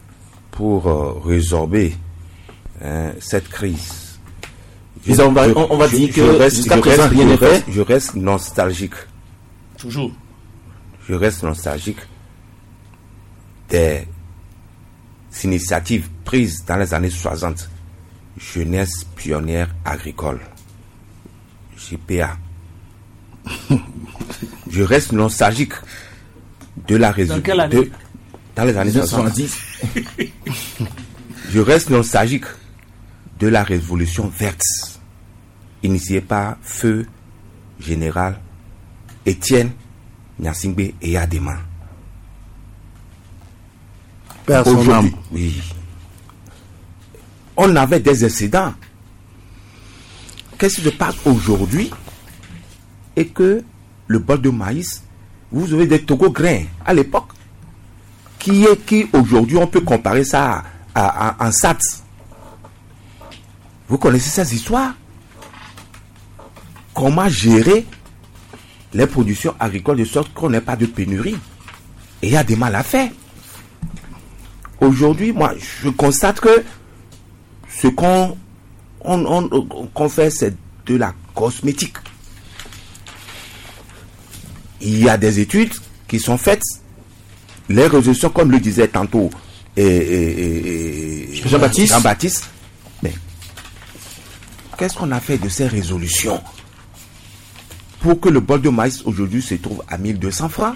pour résorber cette crise. On va dire que jusqu'à présent rien n'est fait. Je reste nostalgique. Toujours. Je reste nostalgique des initiatives prises dans les années 60. Jeunesse pionnière agricole. JPA. Je reste nostalgique de la résolution. Dans les années 70. Je reste nostalgique de la révolution verte initiée par Feu Général Étienne Gnassingbé et Yadema. Aujourd'hui, oui. On avait des excédents. Qu'est-ce qui se passe aujourd'hui? Et que le bol de maïs, vous avez des Togo grains à l'époque, qui aujourd'hui on peut comparer ça à un SAT. Vous connaissez ces histoires? Comment gérer les productions agricoles de sorte qu'on n'ait pas de pénurie? Et il y a des mal à faire. Aujourd'hui, moi, je constate que ce qu'on fait, c'est de la cosmétique. Il y a des études qui sont faites. Les résolutions, comme le disait tantôt Jean-Baptiste. Mais qu'est-ce qu'on a fait de ces résolutions pour que le bol de maïs aujourd'hui se trouve à 1200 francs?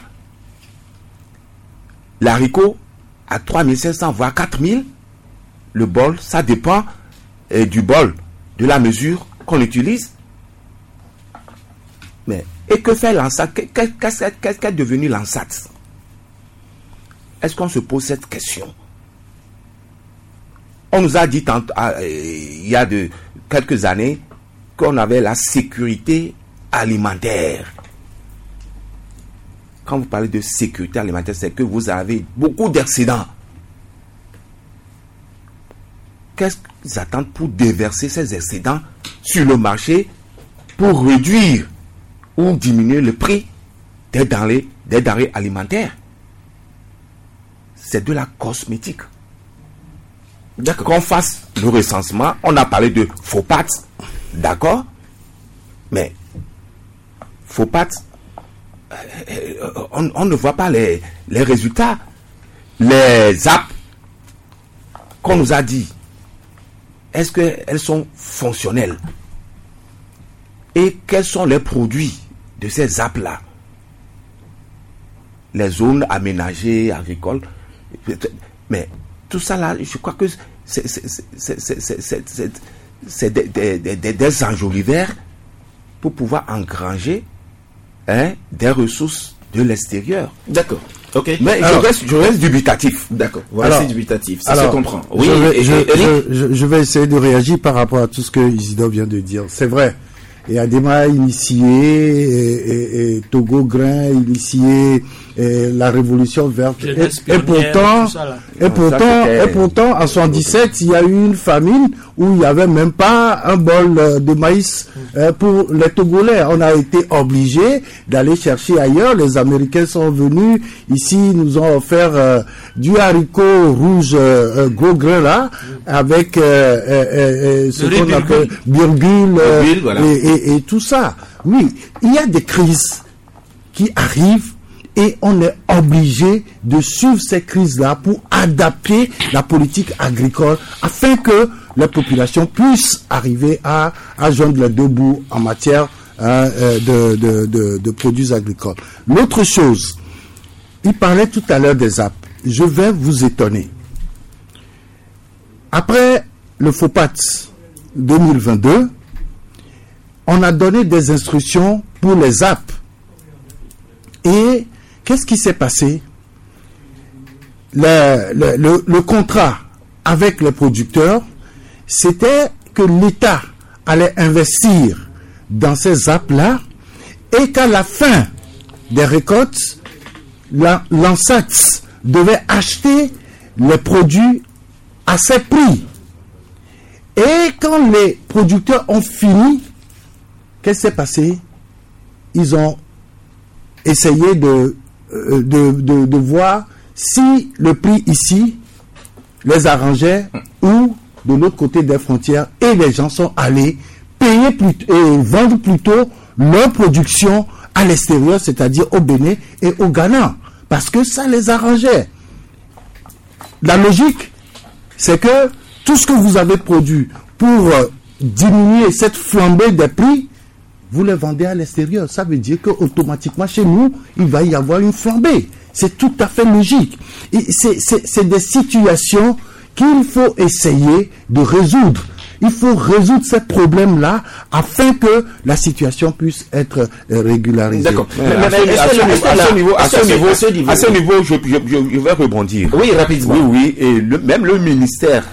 L'haricot à 3500 voire 4000. Le bol, ça dépend du bol, de la mesure qu'on utilise. Mais et que fait l'ANSAT? Qu'est-ce qu'est devenu l'ANSAT? Est-ce qu'on se pose cette question? On nous a dit il y a quelques années qu'on avait la sécurité alimentaire. Quand vous parlez de sécurité alimentaire, c'est que vous avez beaucoup d'excédents. Qu'est-ce qu'ils attendent pour déverser ces excédents sur le marché pour réduire ou diminuer le prix des denrées alimentaires? C'est de la cosmétique. D'accord. Qu'on fasse le recensement, on a parlé de FOPAT, d'accord, mais FOPAT, on ne voit pas les résultats. Les apps qu'on nous a dit, est-ce qu'elles sont fonctionnelles? Et quels sont les produits de ces apps-là? Les zones aménagées, agricoles. Mais tout ça là, je crois que c'est des enjoliveurs pour pouvoir engranger des ressources de l'extérieur. D'accord. Ok. Mais je reste dubitatif. D'accord. Voilà, c'est dubitatif. Ça se comprend. Oui. Je vais essayer de réagir par rapport à tout ce que Isidore vient de dire. C'est vrai. Et Adema initié, et Togo Grain initié, la révolution verte. Et pourtant, en 77, il y a eu une famine où il n'y avait même pas un bol de maïs pour les Togolais. On a été obligés d'aller chercher ailleurs. Les Américains sont venus ici, nous ont offert du haricot rouge gros grain là, avec ce qu'on appelle virgule, voilà. Et tout ça. Oui, il y a des crises qui arrivent et on est obligé de suivre ces crises-là pour adapter la politique agricole afin que la population puisse arriver à joindre les deux bouts en matière de produits agricoles. L'autre chose, il parlait tout à l'heure des apps. Je vais vous étonner. Après le FOPAT 2022, on a donné des instructions pour les apps. Et qu'est-ce qui s'est passé? Le contrat avec les producteurs, c'était que l'État allait investir dans ces apps-là et qu'à la fin des récoltes, l'ANSATS devait acheter les produits à ces prix. Et quand les producteurs ont fini, qu'est-ce qui s'est passé? Ils ont essayé de voir si le prix ici les arrangeait ou de l'autre côté des frontières, et les gens sont allés payer et vendre plutôt leur production à l'extérieur, c'est-à-dire au Bénin et au Ghana, parce que ça les arrangeait. La logique, c'est que tout ce que vous avez produit pour diminuer cette flambée des prix, vous les vendez à l'extérieur. Ça veut dire qu'automatiquement, chez nous, il va y avoir une flambée. C'est tout à fait logique. C'est des situations qu'il faut essayer de résoudre. Il faut résoudre ces problèmes-là afin que la situation puisse être régularisée. D'accord. À ce niveau, je vais rebondir. Oui, rapidement. Oui, et même le ministère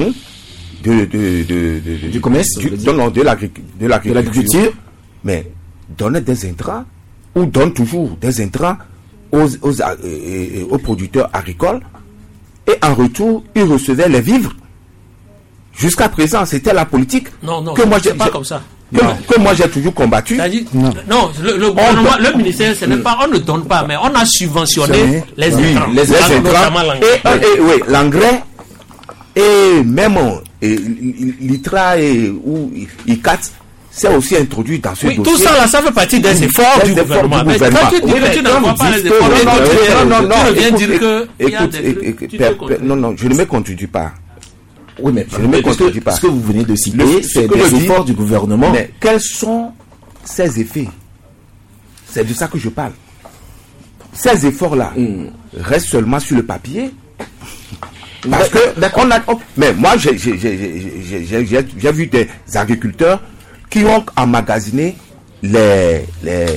du commerce, de l'agriculture, mais donnait des intrants, ou donne toujours des intrants aux producteurs agricoles, et en retour, ils recevaient les vivres. Jusqu'à présent, c'était la politique que moi j'ai pas comme ça. Que moi j'ai toujours combattu. Le gouvernement, le ministère, ce n'est pas, on ne donne pas, mais on a subventionné les intrants. Les intrants. Oui, l'engrais, et même l'ITRA ou ICAT, c'est aussi introduit dans ce dossier. Tout ça là, ça fait partie des efforts du gouvernement. Mais quand tu dis que tu n'envoies pas les efforts, tu viens dire que non, je ne me contredis pas. Oui, mais ce que vous venez de citer, c'est des efforts du gouvernement. Mais quels sont ces effets? C'est de ça que je parle. Ces efforts-là restent seulement sur le papier. Parce que mais moi, j'ai vu des agriculteurs qui ont emmagasiné les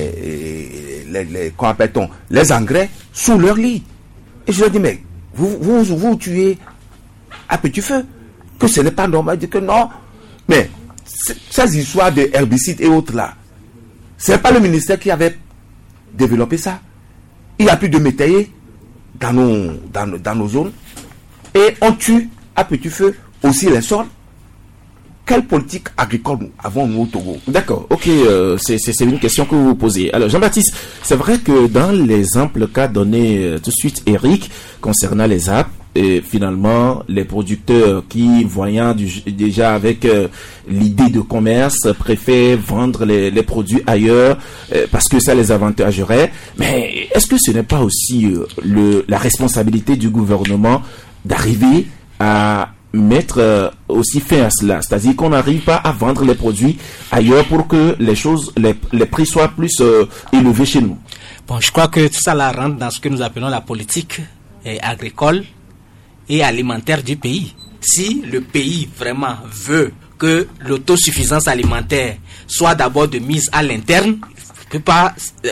engrais sous leur lit. Et je leur dis, mais vous tuez à petit feu, que ce n'est pas normal, que non. Mais ces histoires de herbicides et autres là, ce n'est pas le ministère qui avait développé ça. Il n'y a plus de métayers dans nos zones, et on tue à petit feu aussi les sols. Quelle politique agricole avons-nous au Togo? D'accord, ok, c'est une question que vous posez. Alors Jean-Baptiste, c'est vrai que dans les amples cas donnés tout de suite Eric, concernant les apps, et finalement les producteurs qui, voyant déjà avec l'idée de commerce, préfèrent vendre les produits ailleurs parce que ça les avantagerait. Mais est-ce que ce n'est pas aussi la responsabilité du gouvernement d'arriver à mettre aussi fin à cela, c'est-à-dire qu'on n'arrive pas à vendre les produits ailleurs pour que les prix soient plus élevés chez nous? Bon, je crois que tout ça là rentre dans ce que nous appelons la politique agricole et alimentaire du pays. Si le pays vraiment veut que l'autosuffisance alimentaire soit d'abord de mise à l'interne, peut pas.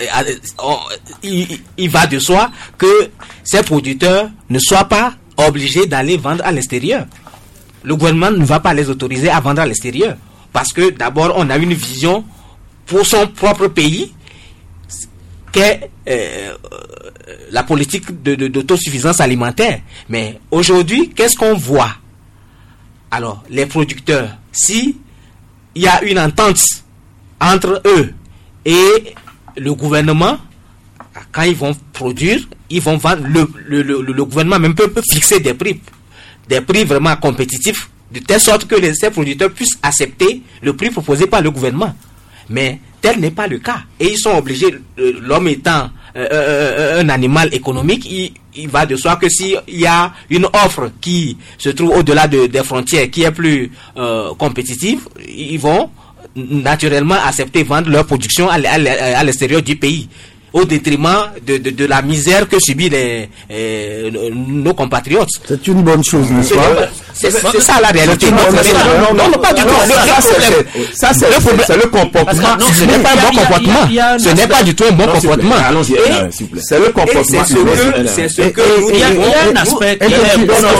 Il va de soi que ces producteurs ne soient pas obligés d'aller vendre à l'extérieur. Le gouvernement ne va pas les autoriser à vendre à l'extérieur. Parce que d'abord, on a une vision pour son propre pays qu'est la politique d'autosuffisance alimentaire. Mais aujourd'hui, qu'est-ce qu'on voit? Alors, les producteurs, si il y a une entente entre eux et le gouvernement, quand ils vont produire, ils vont vendre, le gouvernement même peut fixer des prix vraiment compétitifs, de telle sorte que ces producteurs puissent accepter le prix proposé par le gouvernement. Mais tel n'est pas le cas. Et ils sont obligés, l'homme étant un animal économique, il va de soi que s'il y a une offre qui se trouve au-delà des frontières, qui est plus compétitive, ils vont naturellement accepter vendre leur production à l'extérieur du pays, au détriment de la misère que subissent nos compatriotes. C'est une bonne chose, n'est-ce pas? C'est ça la réalité. Non, pas du tout. Ça, c'est le comportement. Non, ce n'est pas un bon comportement. Ce n'est pas du tout un bon comportement. Allons-y, s'il vous plaît. C'est le comportement. C'est ce que il y a un aspect qui est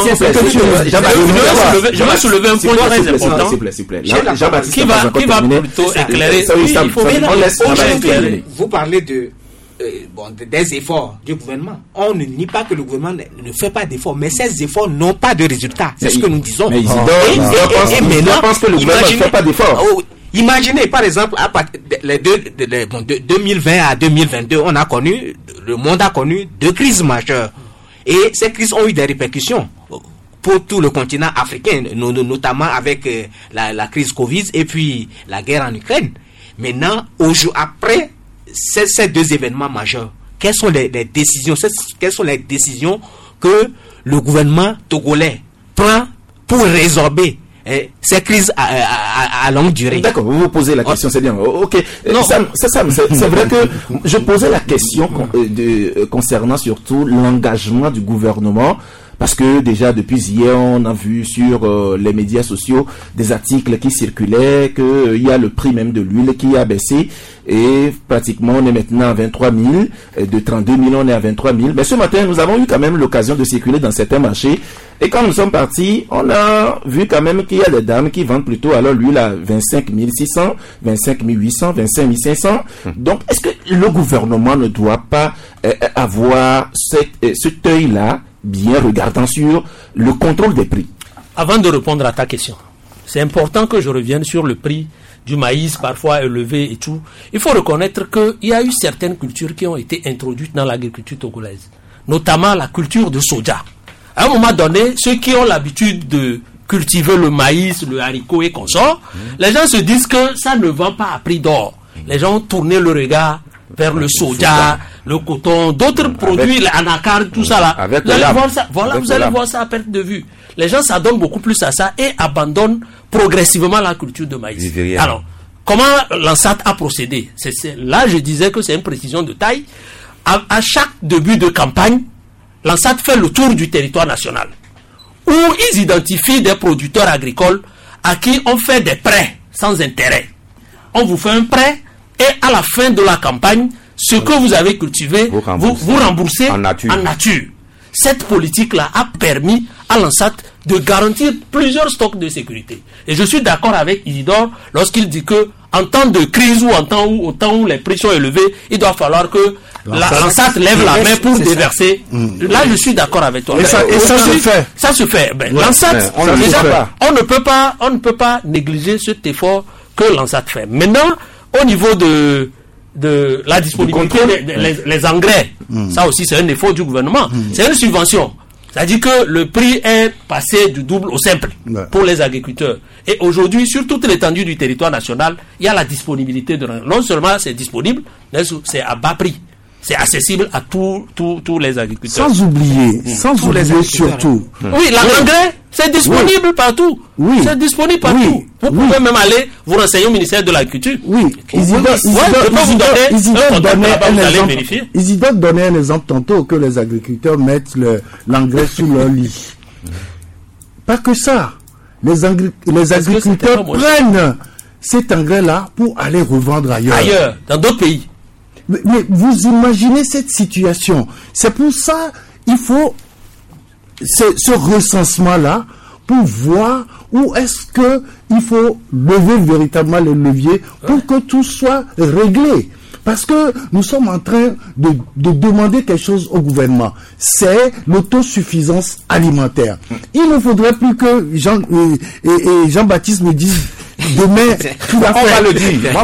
je vais soulever un point très important qui va plutôt éclairer. Vous parlez des efforts du gouvernement. On ne nie pas que le gouvernement ne fait pas d'efforts, mais ces efforts n'ont pas de résultats. C'est ce que nous disons. Mais Isidore pense que le gouvernement ne fait pas d'efforts. Imaginez, par exemple, de 2020 à 2022, le monde a connu 2 crises majeures. Et ces crises ont eu des répercussions pour tout le continent africain, notamment avec la crise Covid et puis la guerre en Ukraine. Maintenant, après ces 2 événements majeurs, quelles sont les décisions que le gouvernement togolais prend pour résorber ces crises à longue durée? D'accord, vous vous posez la question, c'est bien. Ok, non, c'est vrai que je posais la question concernant surtout l'engagement du gouvernement. Parce que déjà depuis hier, on a vu sur les médias sociaux des articles qui circulaient qu'il y a le prix même de l'huile qui a baissé et pratiquement on est maintenant à 23 000, de 32 000 on est à 23 000. Mais ce matin, nous avons eu quand même l'occasion de circuler dans certains marchés et quand nous sommes partis, on a vu quand même qu'il y a des dames qui vendent plutôt alors l'huile à 25 600, 25 800, 25 500. Donc est-ce que le gouvernement ne doit pas avoir cet œil-là bien regardant sur le contrôle des prix? Avant de répondre à ta question, c'est important que je revienne sur le prix du maïs, parfois élevé et tout. Il faut reconnaître qu'il y a eu certaines cultures qui ont été introduites dans l'agriculture togolaise, notamment la culture de soja. À un moment donné, ceux qui ont l'habitude de cultiver le maïs, le haricot et consorts, les gens se disent que ça ne vend pas à prix d'or. Les gens ont tourné le regard vers le soja, le coton, d'autres produits, l'anacarde, tout ça là. Vous allez voir ça, vous allez voir ça à perte de vue. Les gens s'adonnent beaucoup plus à ça et abandonnent progressivement la culture de maïs. Alors, comment l'ANSAT a procédé? Là, je disais que c'est une précision de taille. À chaque début de campagne, l'ANSAT fait le tour du territoire national, où ils identifient des producteurs agricoles à qui on fait des prêts sans intérêt. On vous fait un prêt et à la fin de la campagne, ce que vous avez cultivé, vous remboursez en nature. Cette politique-là a permis à l'ANSAT de garantir plusieurs stocks de sécurité. Et je suis d'accord avec Isidore lorsqu'il dit que en temps de crise ou au temps où les prix sont élevés, il doit falloir que l'ANSAT lève la main pour déverser. Là, je suis d'accord avec toi. Et ça se fait. Ça se fait. L'ANSAT, déjà, on ne peut pas négliger cet effort que l'ANSAT fait. Maintenant, au niveau de la disponibilité les engrais, ça aussi c'est un effort du gouvernement. C'est une subvention. C'est-à-dire que le prix est passé du double au simple pour les agriculteurs. Et aujourd'hui, sur toute l'étendue du territoire national, il y a la disponibilité de... Non seulement c'est disponible, mais c'est à bas prix. C'est accessible à tous les agriculteurs. Sans oublier surtout. Oui, l'engrais, c'est disponible partout. Oui. C'est disponible partout. Vous pouvez même aller vous renseigner au ministère de l'Agriculture. Oui. Isidore donnait un exemple tantôt que les agriculteurs mettent l'engrais sous leur lit. Pas que ça. Les agriculteurs prennent cet engrais-là pour aller revendre ailleurs. Dans d'autres pays. Mais vous imaginez cette situation. C'est pour ça il faut ce recensement-là pour voir où est-ce que il faut lever véritablement les leviers pour que tout soit réglé. Parce que nous sommes en train de demander quelque chose au gouvernement. C'est l'autosuffisance alimentaire. Il ne faudrait plus que Jean-Baptiste me dise demain, tu vas faire. On va le dire. Il y a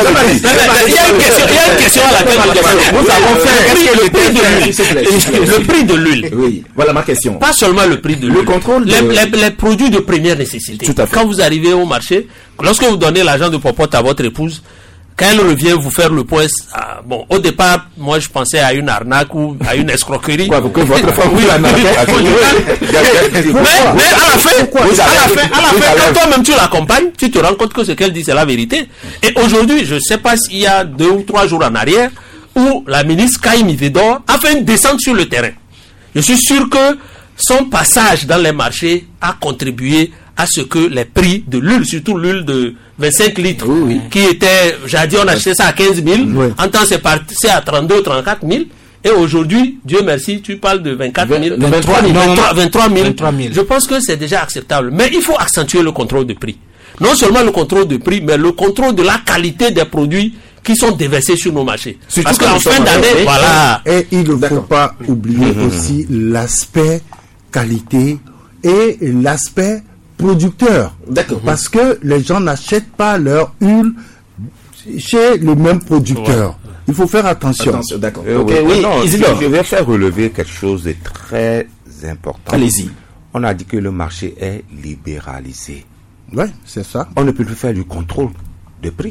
une question à laquelle nous avons fait le prix de l'huile. Oui, voilà ma question. Pas seulement le prix de l'huile. Le contrôle les produits de première nécessité. Tout à fait. Quand vous arrivez au marché, lorsque vous donnez l'argent de popote à votre épouse, quand elle revient vous faire le point, bon, au départ, moi je pensais à une arnaque ou à une escroquerie. Quoi, que votre femme vous l'arnaque. Mais à la fin, quand toi-même tu l'accompagnes, tu te rends compte que ce qu'elle dit c'est la vérité. Et aujourd'hui, je ne sais pas s'il y a 2 ou 3 jours en arrière, où la ministre Kaïm Ivedor a fait une descente sur le terrain. Je suis sûr que son passage dans les marchés a contribué à ce que les prix de l'huile, surtout l'huile de 25 litres, qui était, j'ai dit, on achetait ça à 15 000, en temps c'est à 32, 34 000, et aujourd'hui, Dieu merci, tu parles de 24 000, 23 000. Je pense que c'est déjà acceptable, mais il faut accentuer le contrôle de prix. Non seulement le contrôle de prix, mais le contrôle de la qualité des produits qui sont déversés sur nos marchés. Parce qu'en fin d'année, voilà. Et il ne faut pas oublier aussi l'aspect qualité et l'aspect producteur. D'accord. Parce que les gens n'achètent pas leur huile chez le même producteur. Il faut faire attention. D'accord. Je vais faire relever quelque chose de très important. Allez-y. On a dit que le marché est libéralisé. Oui, c'est ça. On ne peut plus faire du contrôle de prix.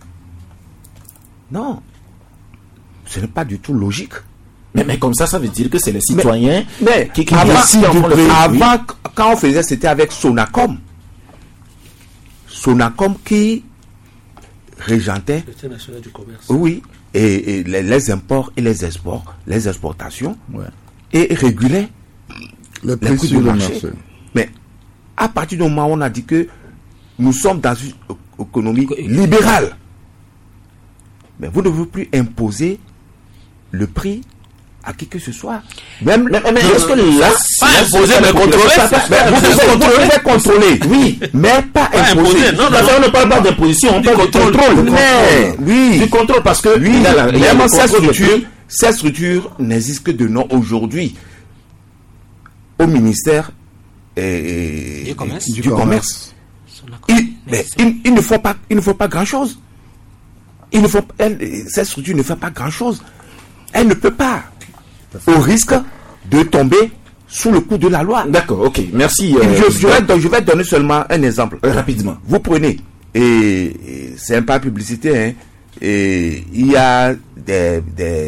Non. Ce n'est pas du tout logique. Mais comme ça veut dire que c'est les citoyens qui avant, quand on faisait, c'était avec Sonacom. Sonacom qui régentait oui, et les imports et les exports, les exportations, et régulait le prix sur le marché. Mais à partir du moment où on a dit que nous sommes dans une économie libérale, mais vous ne pouvez plus imposer le prix à qui que ce soit. Même est-ce que là, pas imposer, mais contrôler. Vous pouvez contrôler, oui, mais pas imposer. Non, on ne parle pas d'imposition, on parle de contrôle. Oui, du contrôle, parce que ces structures n'existent que de nom aujourd'hui au ministère du commerce. Ils ne font pas grand-chose. Ces structures ne font pas grand-chose. Elle ne peut pas, au risque de tomber sous le coup de la loi. D'accord, ok, merci. Je vais donner seulement un exemple. Rapidement. Vous prenez, et c'est un pas publicité, hein, et il y a des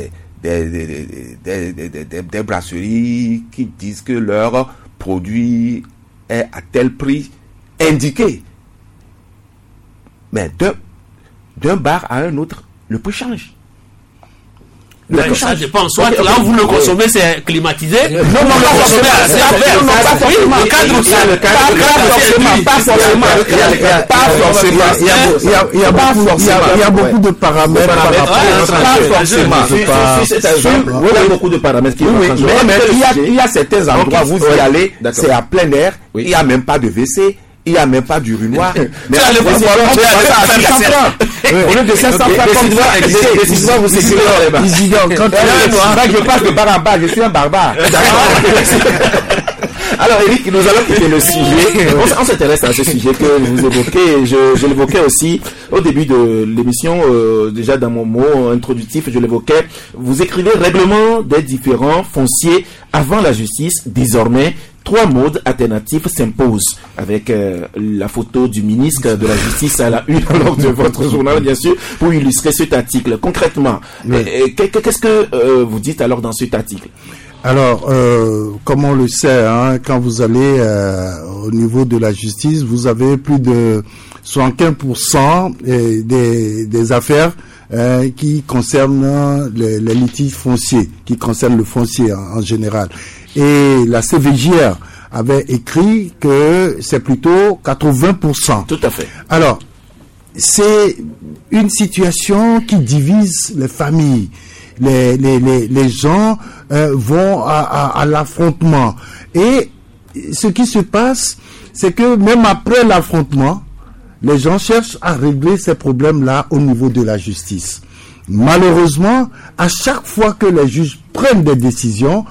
brasseries qui disent que leur produit est à tel prix indiqué. Mais d'un bar à un autre, le prix change. Ça dépend. Soit là où vous le consommez, c'est climatisé. Non, pas forcément. Il y a beaucoup de paramètres. Pas forcément. Il y a beaucoup de paramètres qui il y a certains endroits où vous y allez, c'est à plein air, il n'y a même pas de WC. Il n'y a même pas d'urinoir. Mais au lieu de 500 francs, vous sécurez je passe de bar en bar, je suis un barbare. Alors Eric, nous allons quitter le sujet. On s'intéresse à ce sujet que vous évoquez. Je l'évoquais aussi au début de l'émission, déjà dans mon mot introductif, je l'évoquais. Vous écrivez règlement des différents fonciers avant la justice. Désormais, 3 modes alternatifs s'imposent, avec la photo du ministre de la Justice à la une lors de votre journal, bien sûr, pour illustrer cet article. Concrètement, qu'est-ce que vous dites alors dans cet article? Alors, comme on le sait, hein, quand vous allez au niveau de la justice, vous avez plus de 75% des affaires qui concernent les litiges fonciers, qui concernent le foncier en général. Et la CVJR avait écrit que c'est plutôt 80%. Tout à fait. Alors, c'est une situation qui divise les familles. Les gens vont à l'affrontement. Et ce qui se passe, c'est que même après l'affrontement, les gens cherchent à régler ces problèmes-là au niveau de la justice. Malheureusement, à chaque fois que les juges prennent des décisions,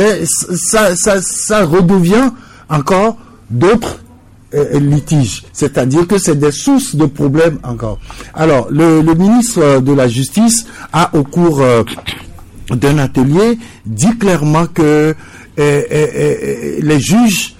ça redevient encore d'autres litiges. C'est-à-dire que c'est des sources de problèmes encore. Alors, le ministre de la Justice a, au cours d'un atelier, dit clairement que les juges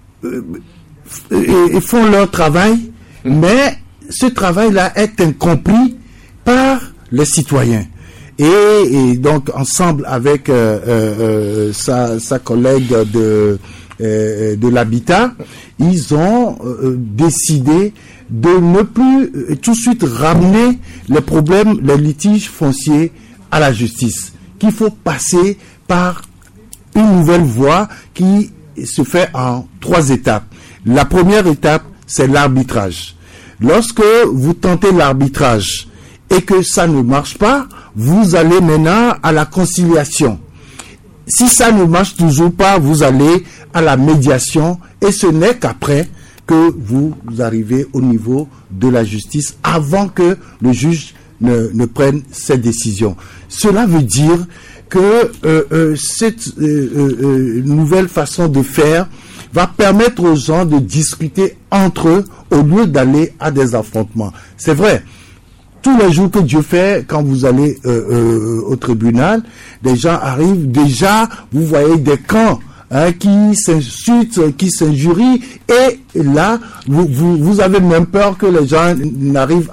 font leur travail, mais ce travail-là est incompris par les citoyens. Et donc, ensemble avec sa collègue de l'habitat, ils ont décidé de ne plus tout de suite ramener les problèmes, les litiges fonciers à la justice, qu'il faut passer par une nouvelle voie qui se fait en 3 étapes. La première étape, c'est l'arbitrage. Lorsque vous tentez l'arbitrage et que ça ne marche pas, vous allez maintenant à la conciliation. Si ça ne marche toujours pas, vous allez à la médiation, et ce n'est qu'après que vous arrivez au niveau de la justice, avant que le juge ne prenne ses décisions. Cela veut dire que cette nouvelle façon de faire va permettre aux gens de discuter entre eux au lieu d'aller à des affrontements. C'est vrai. Tous les jours que Dieu fait, quand vous allez au tribunal, des gens arrivent, déjà, vous voyez des camps qui s'insultent, qui s'injurient, et là, vous avez même peur que les gens n'arrivent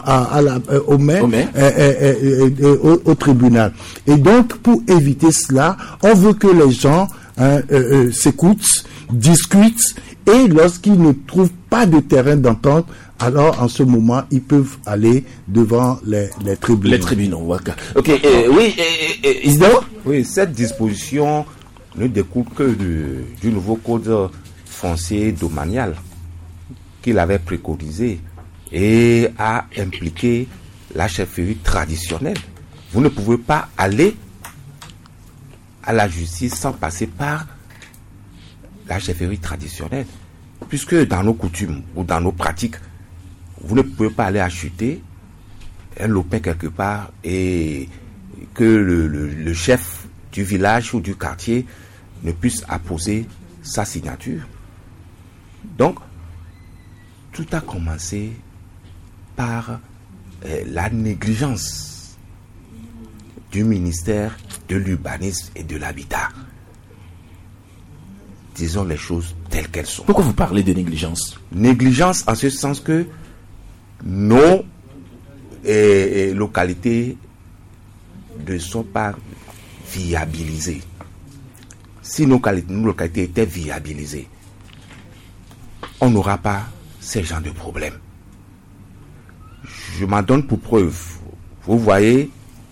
au tribunal. Et donc, pour éviter cela, on veut que les gens s'écoutent, discutent, et lorsqu'ils ne trouvent pas de terrain d'entente, alors en ce moment, ils peuvent aller devant les tribunaux. Les tribunaux, ok. Oui, Isidore ? Oui, cette disposition ne découle que du nouveau code foncier domanial qu'il avait préconisé et a impliqué la chefferie traditionnelle. Vous ne pouvez pas aller à la justice sans passer par la chefferie traditionnelle, puisque dans nos coutumes ou dans nos pratiques, vous ne pouvez pas aller acheter un lopin quelque part et que le chef du village ou du quartier ne puisse apposer sa signature. Donc, tout a commencé par la négligence du ministère de l'urbanisme et de l'habitat. Disons les choses telles qu'elles sont. Pourquoi vous parlez de négligence ? Négligence en ce sens que nos localités ne sont pas viabilisées. Si nos localités étaient viabilisées, on n'aura pas ces genres de problèmes. Je m'en donne pour preuve. Vous voyez,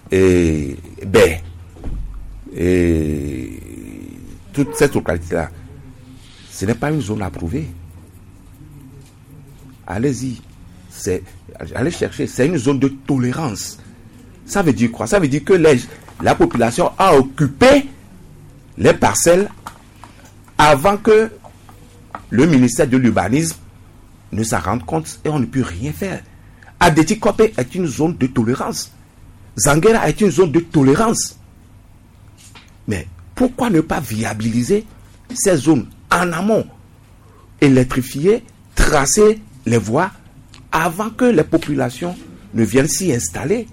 toute cette localité-là, ce n'est pas une zone approuvée. Allez-y. Allez chercher. C'est une zone de tolérance. Ça veut dire quoi? Ça veut dire que la population a occupé les parcelles avant que le ministère de l'urbanisme ne s'en rende compte et on ne peut rien faire. Adeti-Kope est une zone de tolérance. Zanguera est une zone de tolérance. Mais pourquoi ne pas viabiliser ces zones en amont, électrifier, tracer les voies avant que les populations ne viennent s'y installer?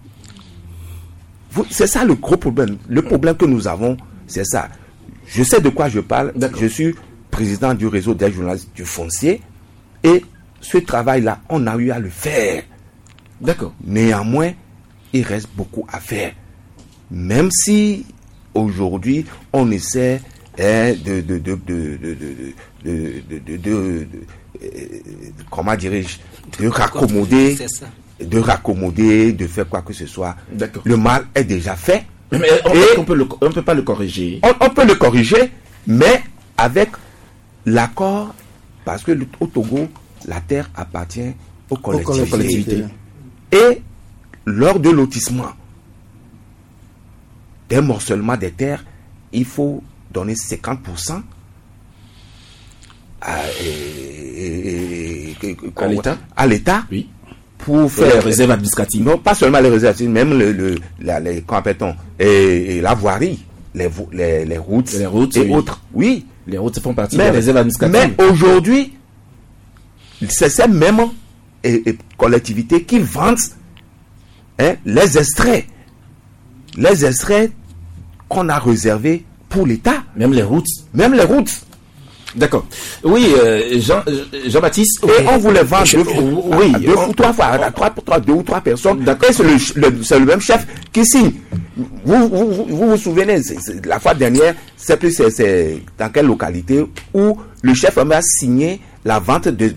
C'est ça le gros problème. Le problème que nous avons, c'est ça. Je sais de quoi je parle. Je suis président du réseau des journalistes du foncier et ce travail-là, on a eu à le faire. D'accord. Néanmoins, il reste beaucoup à faire. Même si aujourd'hui, on essaie comment dirais-je, de raccommoder, de faire quoi que ce soit. D'accord. Le mal est déjà fait. Mais on ne peut pas le corriger. On peut le corriger, mais avec l'accord, parce que au Togo, la terre appartient aux collectivités. Et lors de lotissement, des morcellements des terres, il faut donner 50% à l'État oui. Pour faire les réserves administratives. Non, pas seulement les réserves administratives, même la voirie, les routes et oui. autres. Oui. Les routes font partie des réserves administratives. Mais aujourd'hui, c'est ces mêmes collectivités qui vendent les extraits qu'on a réservés pour l'État. Même les routes. D'accord. Oui, Jean-Baptiste. Et on voulait vendre deux ou trois personnes. Et c'est le même chef qui signe. Vous souvenez, la fois dernière, c'est dans quelle localité où le chef a signé la vente de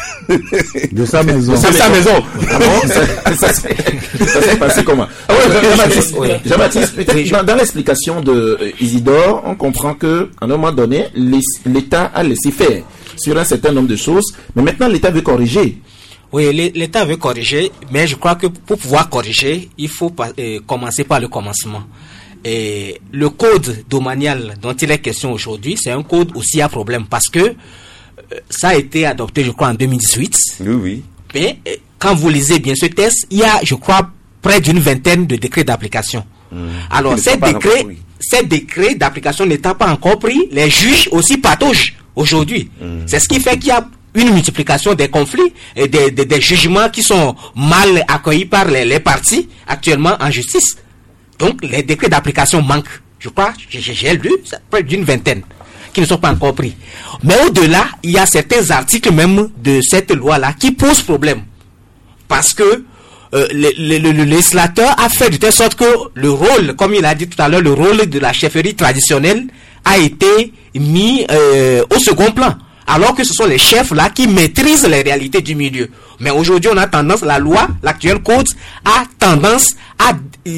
sa maison. De sa maison. Ah bon, ça s'est passé comment? Jean-Baptiste, peut-être dans l'explication de Isidore, on comprend que à un moment donné, l'État a laissé faire sur un certain nombre de choses, mais maintenant l'État veut corriger. Oui, l'État veut corriger, mais je crois que pour pouvoir corriger, il faut commencer par le commencement. Et le code domanial dont il est question aujourd'hui, c'est un code aussi à problème parce que ça a été adopté, je crois, en 2018. Oui. Mais quand vous lisez bien ce texte, il y a, je crois, près d'une vingtaine de décrets d'application. Alors, ces décrets d'application n'étant pas encore pris, les juges aussi pataugent aujourd'hui. C'est ce qui fait qu'il y a une multiplication des conflits et des jugements qui sont mal accueillis par les parties actuellement en justice. Donc, les décrets d'application manquent. Je crois, j'ai lu, c'est près d'une vingtaine qui ne sont pas encore pris. Mais au-delà, il y a certains articles même de cette loi-là qui posent problème. Parce que le législateur a fait de telle sorte que le rôle, comme il a dit tout à l'heure, le rôle de la chefferie traditionnelle a été mis au second plan. Alors que ce sont les chefs là qui maîtrisent les réalités du milieu. Mais aujourd'hui, on a tendance, la loi, l'actuel code, a tendance à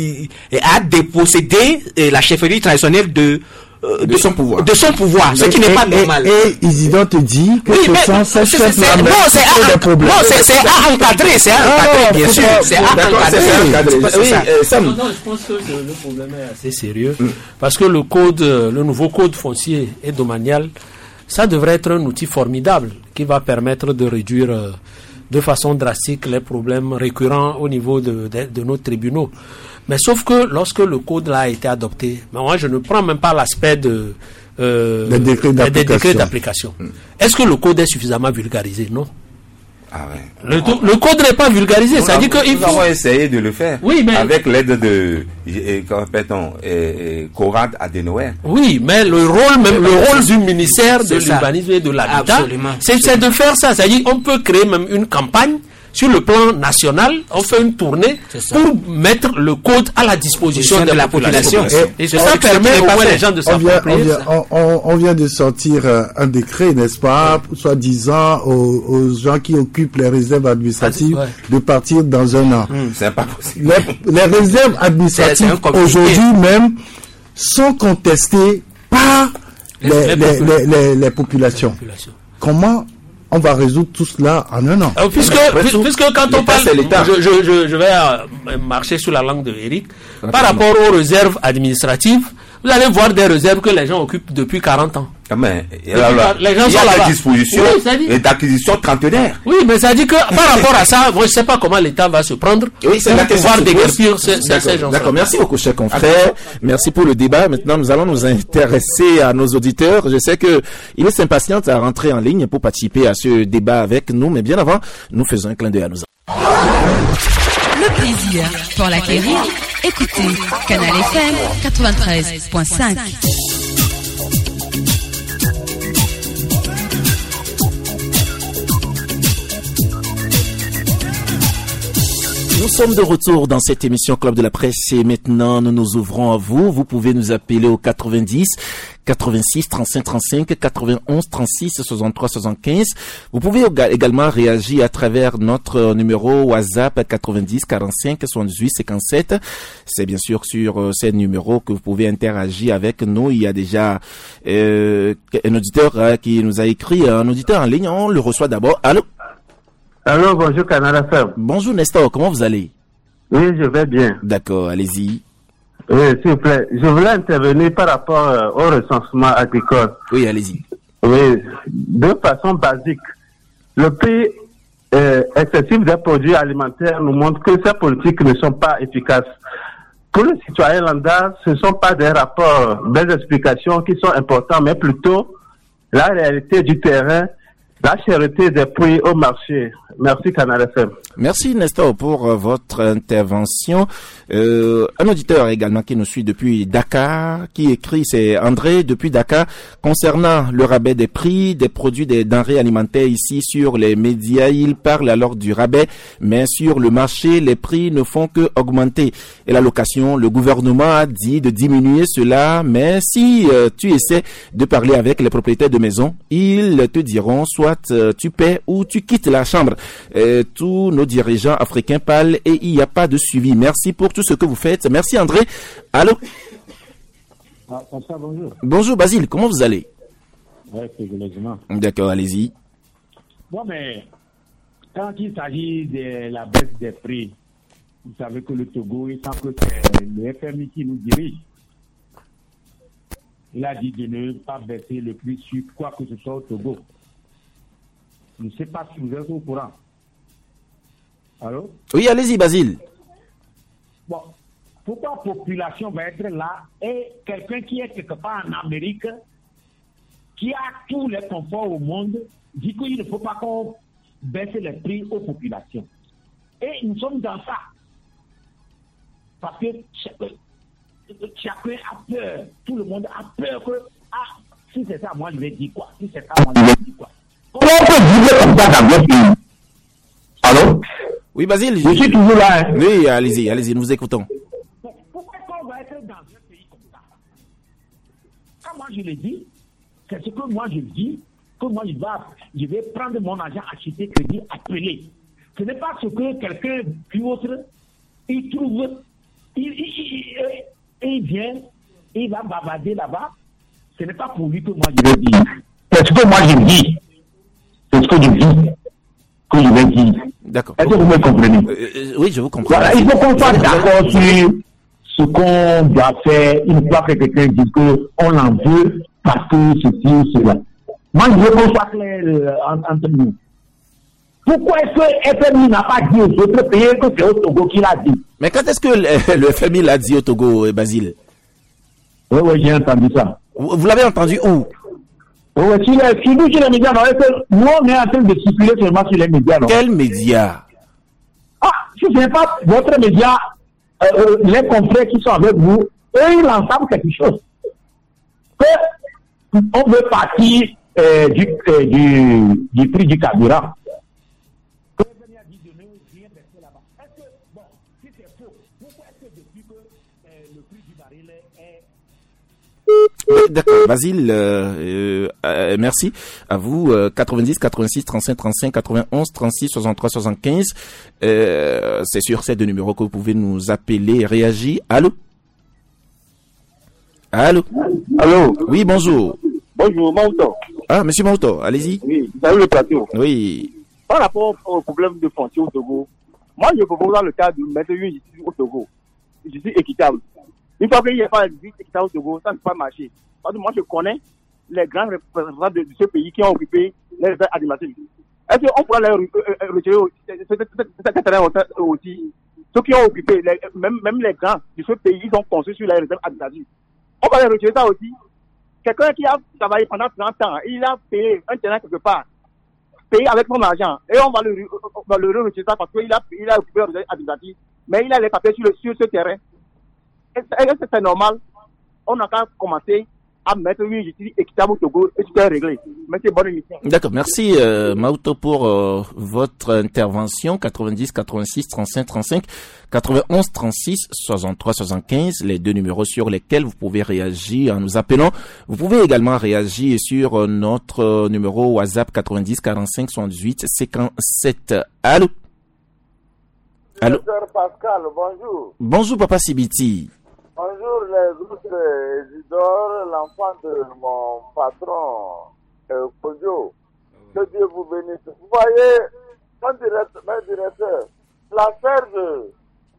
déposséder la chefferie traditionnelle de son pouvoir. Ce qui n'est pas normal. Et Isidore te dit que ce sont ces chefs-là des problèmes. Non, c'est à encadrer, bien sûr. C'est à encadrer. Non, je pense que le problème est assez sérieux. Parce que le nouveau code foncier et domanial, ça devrait être un outil formidable qui va permettre de réduire de façon drastique les problèmes récurrents au niveau de nos tribunaux. Mais sauf que lorsque le code là a été adopté, moi je ne prends même pas l'aspect des décrets d'application. Est-ce que le code est suffisamment vulgarisé? Non. Ah ouais. Le code n'est pas vulgarisé, ça dit qu'il faut... Nous avons essayé de le faire. Oui, mais... avec l'aide de Conrad Adenauer. Oui, mais le rôle du ministère de l'urbanisme et de l'habitat, c'est de faire ça. C'est-à-dire on peut créer même une campagne sur le plan national, on fait une tournée pour mettre le code à la disposition de la population. Et ça permet aux les gens de s'approprier. On vient de sortir un décret, n'est-ce pas, soi-disant aux gens qui occupent les réserves administratives de partir dans un an. C'est pas possible. Les réserves administratives aujourd'hui même sont contestées par les populations. Comment on va résoudre tout cela en un an? Puisque quand on parle, je vais marcher sur la langue de Eric, par rapport aux réserves administratives, vous allez voir des réserves que les gens occupent depuis 40 ans. Mais les gens il y a des dispositions et d'acquisition trentenaire. Oui, mais ça dit que par rapport à ça, je ne sais pas comment l'État va se prendre pour pouvoir déguerpir ces gens. D'accord, merci beaucoup, chers confrères. Merci pour le débat. Maintenant, nous allons nous intéresser à nos auditeurs. Je sais que il est impatient à rentrer en ligne pour participer à ce débat avec nous, mais bien avant, nous faisons un clin d'œil à nos Le plaisir pour l'acquérir. Écoutez Canal FM 93.5. Nous sommes de retour dans cette émission Club de la Presse et maintenant nous nous ouvrons à vous. Vous pouvez nous appeler au 90 86 35 35 91 36 63 75. Vous pouvez également réagir à travers notre numéro WhatsApp 90 45 78 57. C'est bien sûr sur ces numéros que vous pouvez interagir avec nous. Il y a déjà un auditeur qui nous a écrit, un auditeur en ligne. On le reçoit d'abord. Allô? Allô, bonjour Canal FM. Bonjour Nestor, comment vous allez? Oui, je vais bien. D'accord, allez-y. Oui, s'il vous plaît. Je voulais intervenir par rapport au recensement agricole. Oui, allez-y. Oui, de façon basique. Le prix excessif des produits alimentaires nous montre que ces politiques ne sont pas efficaces. Pour le citoyen lambda, ce ne sont pas des rapports, des explications qui sont importantes, mais plutôt la réalité du terrain, la cherté des prix au marché. Merci Canal FM. Merci Nestor pour votre intervention. Un auditeur également qui nous suit depuis Dakar, qui écrit, c'est André depuis Dakar, concernant le rabais des prix des produits des denrées alimentaires ici sur les médias. Il parle alors du rabais, mais sur le marché, les prix ne font que augmenter. Et la location, le gouvernement a dit de diminuer cela, mais si tu essaies de parler avec les propriétaires de maisons, ils te diront soit tu paies ou tu quittes la chambre. Tous nos dirigeants africains parlent et il n'y a pas de suivi. Merci pour tout ce que vous faites. Merci André. Allô? Bonjour. Bonjour Basile, comment vous allez? Ouais, privilégiement. D'accord, allez-y. Bon, mais quand il s'agit de la baisse des prix, vous savez que le Togo, il semble que c'est le FMI qui nous dirige. Il a dit de ne pas baisser le prix sur quoi que ce soit au Togo. Je ne sais pas si vous êtes au courant. Allô? Oui, allez-y, Basile. Bon, pourquoi la population va être là et quelqu'un qui est quelque part en Amérique, qui a tous les conforts au monde, dit qu'il ne faut pas qu'on baisse les prix aux populations. Et nous sommes dans ça. Parce que chacun a peur, tout le monde a peur que, si c'est ça, moi je vais dire quoi? Si c'est ça, moi je vais dire quoi? Comment on peut vivre comme ça dans notre pays? Allô? Oui, Basile. Je suis toujours là. Hein? Oui, allez-y, nous vous écoutons. Pourquoi on va être dans un pays comme ça? Quand moi je le dis, c'est ce que moi je dis, que moi je vais prendre mon argent, acheter crédit, appeler. Ce n'est pas ce que quelqu'un puis autre, il trouve, il vient, il va bavarder là-bas. Ce n'est pas pour lui que moi je vais dire. C'est ce que moi je dis. C'est ce que je dis. Que je vais dire. D'accord. Est-ce que vous me comprenez? Oui, je vous comprends. Voilà, il faut qu'on soit d'accord sur ce qu'on doit faire une fois que quelqu'un dit qu'on en veut parce que ceci ou cela. Moi, je veux qu'on soit clair entre nous. Pourquoi est-ce que FMI n'a pas dit aux autres pays que c'est au Togo qu'il a dit? Mais quand est-ce que le FMI l'a dit au Togo, Basile? Oui, j'ai entendu ça. Vous l'avez entendu où? Oui, sur les médias, non, nous on est en train de circuler seulement sur les médias. Non? Quels médias? Si ce n'est pas votre média, les confrères qui sont avec vous, eux, ils entendent quelque chose. On veut partir du prix du carburant. D'accord, Basile, merci à vous. 90 86 35 35 91 36 63 75. C'est sur ces deux numéros que vous pouvez nous appeler et réagir. Allô? Allô? Allô? Oui, bonjour. Bonjour, Mauto. Ah, monsieur Mauto, allez-y. Oui, salut le plateau. Oui. Par rapport au problème de foncier au Togo, moi je propose dans le cas de mettre une justice au Togo, une justice équitable. Une fois qu'il n'y a pas de justice équitable au Togo, ça ne peut pas marcher. Parce que moi je connais les grands représentants de ce pays qui ont occupé les réserves administratives. Est-ce qu'on pourra les retirer ce terrain aussi? Ceux qui ont occupé, même les grands de ce pays, ils ont construit sur les réserves administratives. On va les retirer ça aussi. Quelqu'un qui a travaillé pendant 30 ans, il a payé un terrain quelque part, payé avec son argent, et on va le retirer ça parce qu'il a occupé les réserves administratives, mais il a les papiers sur ce terrain. Est-ce que c'est normal? On n'a qu'à commencer à mettre une justice équitable au Togo et tout est réglé. Merci, bonne émission. D'accord, merci Mauto pour votre intervention. 90 86 35 35 91 36 63 75, les deux numéros sur lesquels vous pouvez réagir en nous appelant. Vous pouvez également réagir sur notre numéro WhatsApp 90 45 78 57. Allô? Allô? Pascal, bonjour. Bonjour Papa Sibiti. Bonjour les autres Isidore, l'enfant de mon patron, Kojo. Que Dieu vous bénisse. Vous voyez, mon directeur, l'affaire de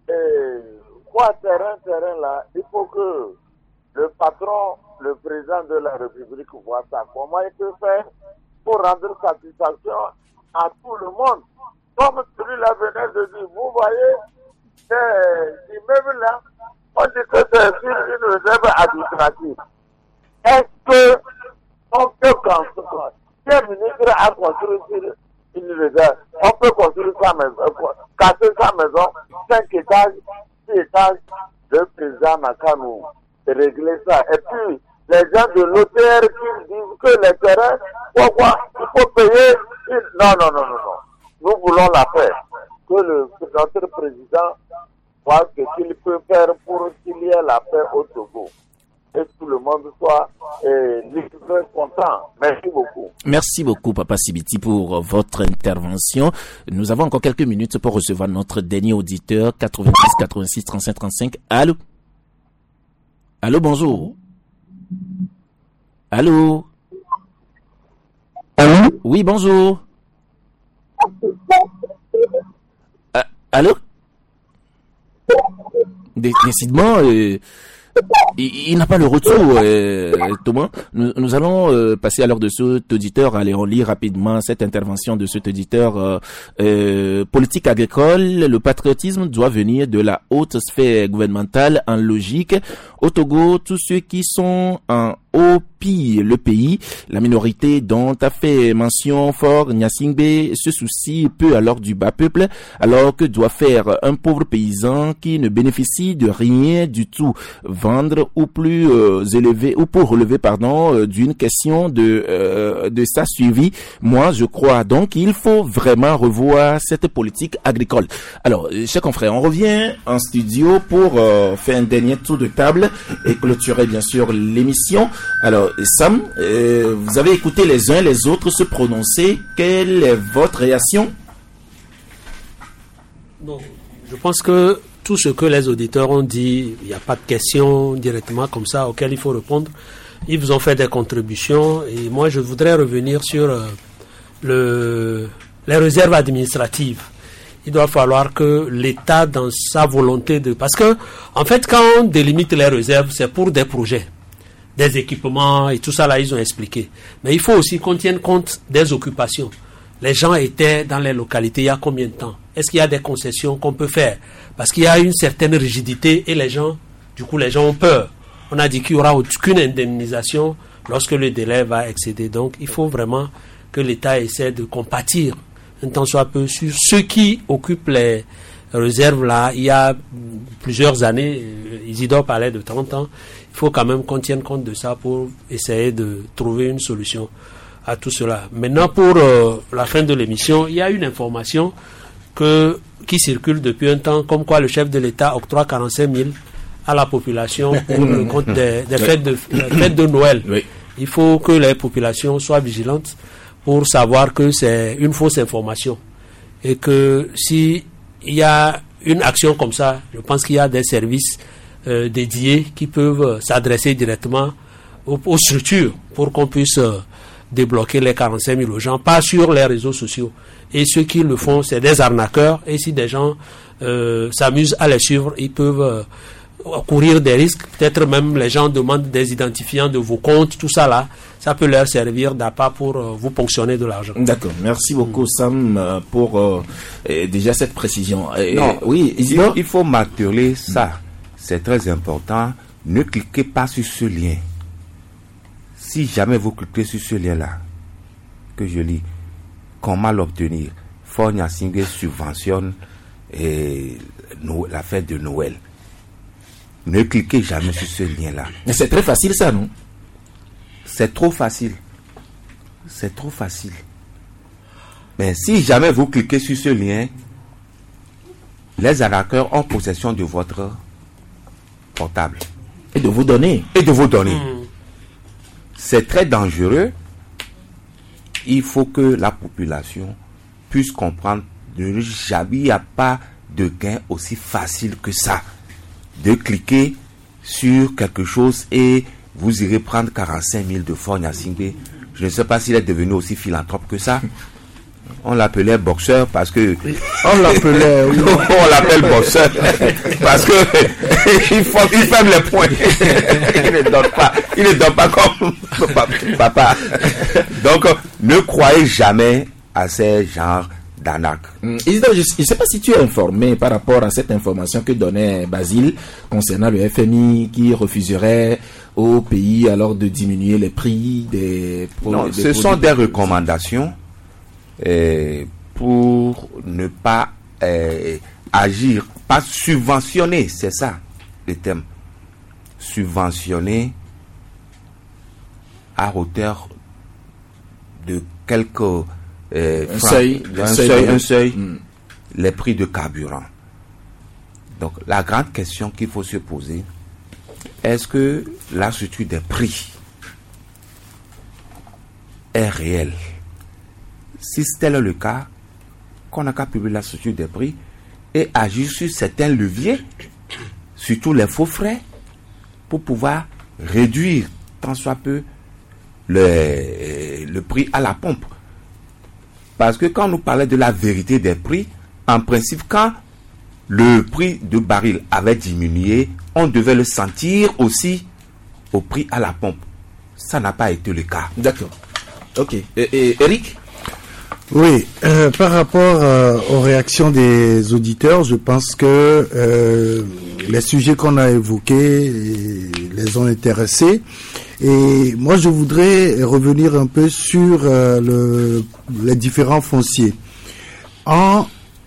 terrain là, il faut que le patron, le président de la République voit ça. Comment il peut faire pour rendre satisfaction à tout le monde? Comme celui-là venait de dire, vous voyez, ces immeubles-là, on dit que c'est sur une réserve administrative. Est-ce que on peut construire? Si un ministre a construit sur une réserve, on peut construire sa maison, casser sa maison, 5 étages, 6 étages, le président n'a qu'à nous régler ça. Et puis, les gens de l'OTR qui disent que les terrains, pourquoi il faut payer Non. Nous voulons la paix. Que notre président voit ce qu'il peut faire pour qu'il y ait la paix au Togo. Et tout le monde soit libre, content. Merci beaucoup. Merci beaucoup, Papa Sibiti, pour votre intervention. Nous avons encore quelques minutes pour recevoir notre dernier auditeur, 90 86 35 35. Allô? Allô, bonjour. Allô? Oui, bonjour. Allô? Décidément, il n'a pas le retour, Thomas. Nous allons passer à l'heure de cet auditeur. Allez, on lit rapidement cette intervention de cet auditeur. Politique agricole, le patriotisme doit venir de la haute sphère gouvernementale en logique. Au Togo, tous ceux qui sont en haut pillent le pays. La minorité dont a fait mention fort Gnassingbé se soucie peu alors du bas peuple, alors que doit faire un pauvre paysan qui ne bénéficie de rien du tout. Vendre ou plus élevé ou pour relever d'une question de sa suivi. Moi, je crois donc qu'il faut vraiment revoir cette politique agricole. Alors, chers confrères, on revient en studio pour faire un dernier tour de table et clôturer bien sûr l'émission. Alors, Sam, vous avez écouté les uns les autres se prononcer. Quelle est votre réaction? Non, je pense que tout ce que les auditeurs ont dit, il n'y a pas de questions directement comme ça auxquelles il faut répondre. Ils vous ont fait des contributions et moi je voudrais revenir sur les réserves administratives. Il doit falloir que l'État, dans sa volonté de... Parce que, en fait, quand on délimite les réserves, c'est pour des projets, des équipements et tout ça, là, ils ont expliqué. Mais il faut aussi qu'on tienne compte des occupations. Les gens étaient dans les localités il y a combien de temps? Est-ce qu'il y a des concessions qu'on peut faire? Parce qu'il y a une certaine rigidité et les gens ont peur. On a dit qu'il n'y aura aucune indemnisation lorsque le délai va excéder. Donc, il faut vraiment que l'État essaie de compatir un tant soit peu sur ceux qui occupent les réserves là. Il y a plusieurs années, Isidore parlait de 30 ans. Il faut quand même qu'on tienne compte de ça pour essayer de trouver une solution à tout cela. Maintenant, pour la fin de l'émission, il y a une information qui circule depuis un temps, comme quoi le chef de l'État octroie 45 000 à la population pour le compte des fêtes de Noël. Oui. Il faut que les populations soient vigilantes pour savoir que c'est une fausse information et que si il y a une action comme ça, je pense qu'il y a des services dédiés qui peuvent s'adresser directement aux structures pour qu'on puisse débloquer les 45 000 aux gens, pas sur les réseaux sociaux. Et ceux qui le font, c'est des arnaqueurs. Et si des gens s'amusent à les suivre, ils peuvent courir des risques. Peut-être même les gens demandent des identifiants de vos comptes, tout ça là. Ça peut leur servir d'appât pour vous ponctionner de l'argent. D'accord. Merci beaucoup, Sam, pour déjà cette précision. Non, oui, il faut marteler ça. C'est très important. Ne cliquez pas sur ce lien. Si jamais vous cliquez sur ce lien-là, que je lis, comment l'obtenir? Fort Gnassingbé subventionne la fête de Noël. Ne cliquez jamais sur ce lien-là. Mais c'est très facile ça, non? C'est trop facile. C'est trop facile. Mais si jamais vous cliquez sur ce lien, les arnaqueurs ont possession de votre portable. Et de vous donner. C'est très dangereux. Il faut que la population puisse comprendre qu'il n'y a pas de gain aussi facile que ça. De cliquer sur quelque chose et vous irez prendre 45 000 de Fort Gnassingbé. Je ne sais pas s'il est devenu aussi philanthrope que ça. On l'appelait boxeur parce que on l'appelait on l'appelle boxeur parce que il ferme les poings. Il ne donne pas comme papa. Donc ne croyez jamais à ces genres d'arnaques. Isidore, je ne sais pas si tu es informé par rapport à cette information que donnait Basile concernant le FMI qui refuserait au pays alors de diminuer les prix des produits. Non, ce sont des recommandations pour ne pas agir, pas subventionner, c'est ça le thème. Subventionner à hauteur de quelques un seuil, les prix de carburant. Donc la grande question qu'il faut se poser, est-ce que la structure des prix est réelle? Si tel est le cas, qu'on n'a qu'à publier la structure des prix et agir sur certains leviers, surtout les faux frais, pour pouvoir réduire tant soit peu le prix à la pompe. Parce que quand on nous parlait de la vérité des prix, en principe, quand le prix de baril avait diminué, on devait le sentir aussi au prix à la pompe. Ça n'a pas été le cas. D'accord. Ok. Et Eric? Oui, par rapport aux réactions des auditeurs, je pense que les sujets qu'on a évoqués les ont intéressés. Et moi, je voudrais revenir un peu sur les différents fonciers. En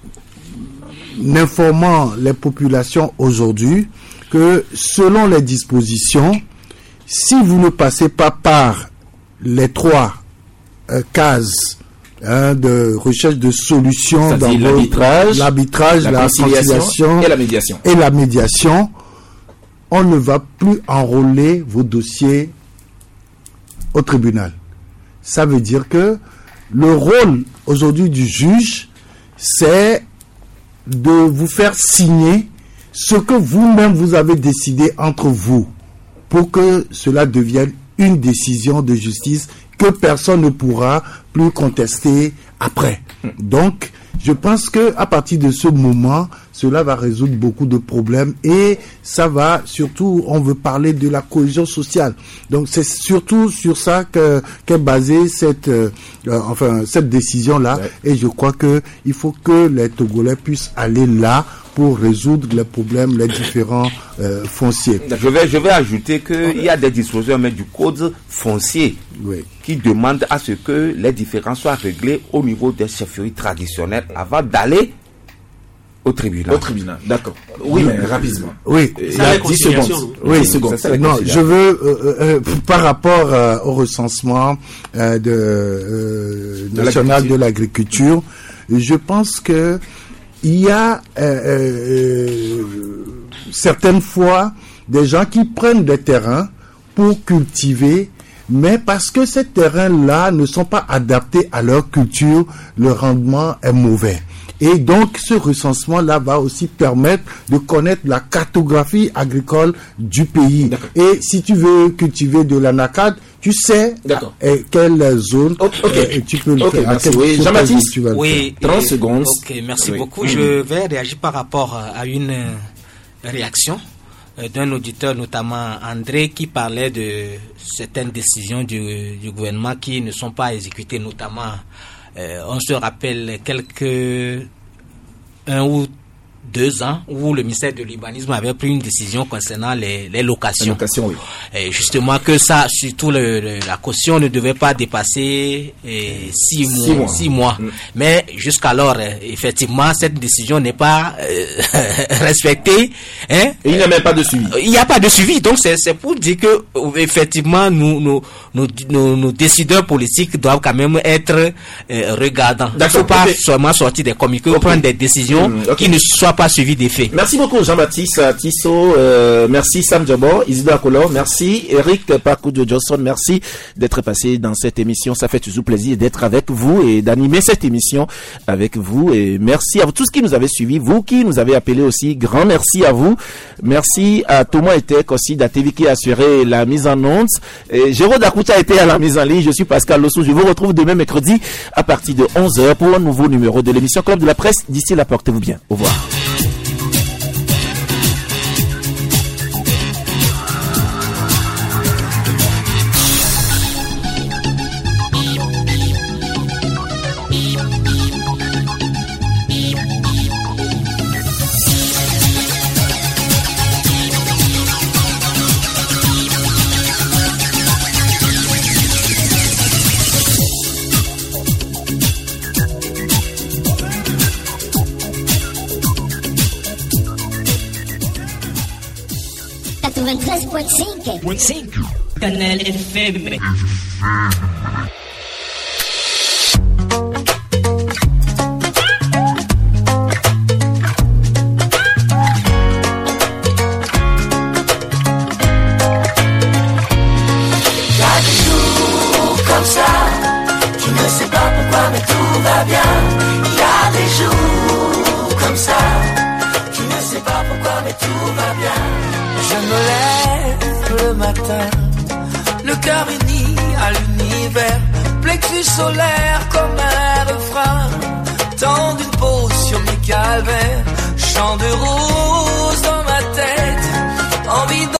informant les populations aujourd'hui que selon les dispositions, si vous ne passez pas par les 3 cases de recherche de solutions dans l'arbitrage, la conciliation et la médiation, on ne va plus enrôler vos dossiers au tribunal. Ça veut dire que le rôle aujourd'hui du juge, c'est de vous faire signer ce que vous-même vous avez décidé entre vous pour que cela devienne une décision de justice que personne ne pourra plus contester après. Donc, je pense que à partir de ce moment, cela va résoudre beaucoup de problèmes et ça va surtout, on veut parler de la cohésion sociale. Donc, c'est surtout sur ça qu'est basée cette décision-là. Ouais. Et je crois que il faut que les Togolais puissent aller là pour résoudre les problèmes, les différents fonciers. Je vais ajouter qu'il y a des dispositions même du code foncier qui demandent à ce que les différends soient réglés au niveau des chefferies traditionnelles avant d'aller au tribunal. Au tribunal, d'accord. Oui, mais rapidement. Oui, il y a 10 secondes. Oui, 10 secondes. Non, je veux, par rapport au recensement national de l'agriculture, je pense que il y a certaines fois des gens qui prennent des terrains pour cultiver, mais parce que ces terrains-là ne sont pas adaptés à leur culture, le rendement est mauvais. Et donc, ce recensement-là va aussi permettre de connaître la cartographie agricole du pays. Et si tu veux cultiver de l'anacade, tu sais quelle zone tu peux le faire. Oui, Jean-Baptiste, oui, 30 secondes. Ok, merci beaucoup. Je vais réagir par rapport à une réaction d'un auditeur, notamment André, qui parlait de certaines décisions du gouvernement qui ne sont pas exécutées, notamment on se rappelle quelques 1 ou 2 ans où le ministère de l'urbanisme avait pris une décision concernant les locations. Oui. Et justement que ça, surtout la caution ne devait pas dépasser 6 mois. Mais jusqu'alors, effectivement, cette décision n'est pas respectée. Hein? Et il n'y a même pas de suivi. Il n'y a pas de suivi. Donc c'est pour dire que effectivement, nos décideurs politiques doivent quand même être regardants. Il ne faut pas seulement sortir des communiqués ou prendre des décisions qui ne soient pas suivi des faits. Merci beaucoup Jean-Baptiste Tissot, merci Sam Djabo, Isidore Akolor, merci Merci Eric Pakudo Johnson, merci d'être passé dans cette émission. Ça fait toujours plaisir d'être avec vous et d'animer cette émission avec vous. Et merci à vous tous qui nous avez suivis, vous qui nous avez appelés aussi. Grand merci à vous. Merci à Thomas Etek aussi d'ATV qui a assuré la mise en onde. Et Jérôme Dakuta était à la mise en ligne. Je suis Pascal Lossou. Je vous retrouve demain mercredi à partir de 11h pour un nouveau numéro de l'émission Club de la Presse. D'ici là, portez-vous bien. Au revoir. Canal FM. Comme ça, tu ne sais pas pourquoi mais tout va bien. Il y a des jours comme ça, tu ne sais pas pourquoi mais tout va bien. Je me lève le matin, le cœur uni à l'univers, plexus solaire comme un refrain, tant d'une potion mi calvaire, chant de rose dans ma tête, envie de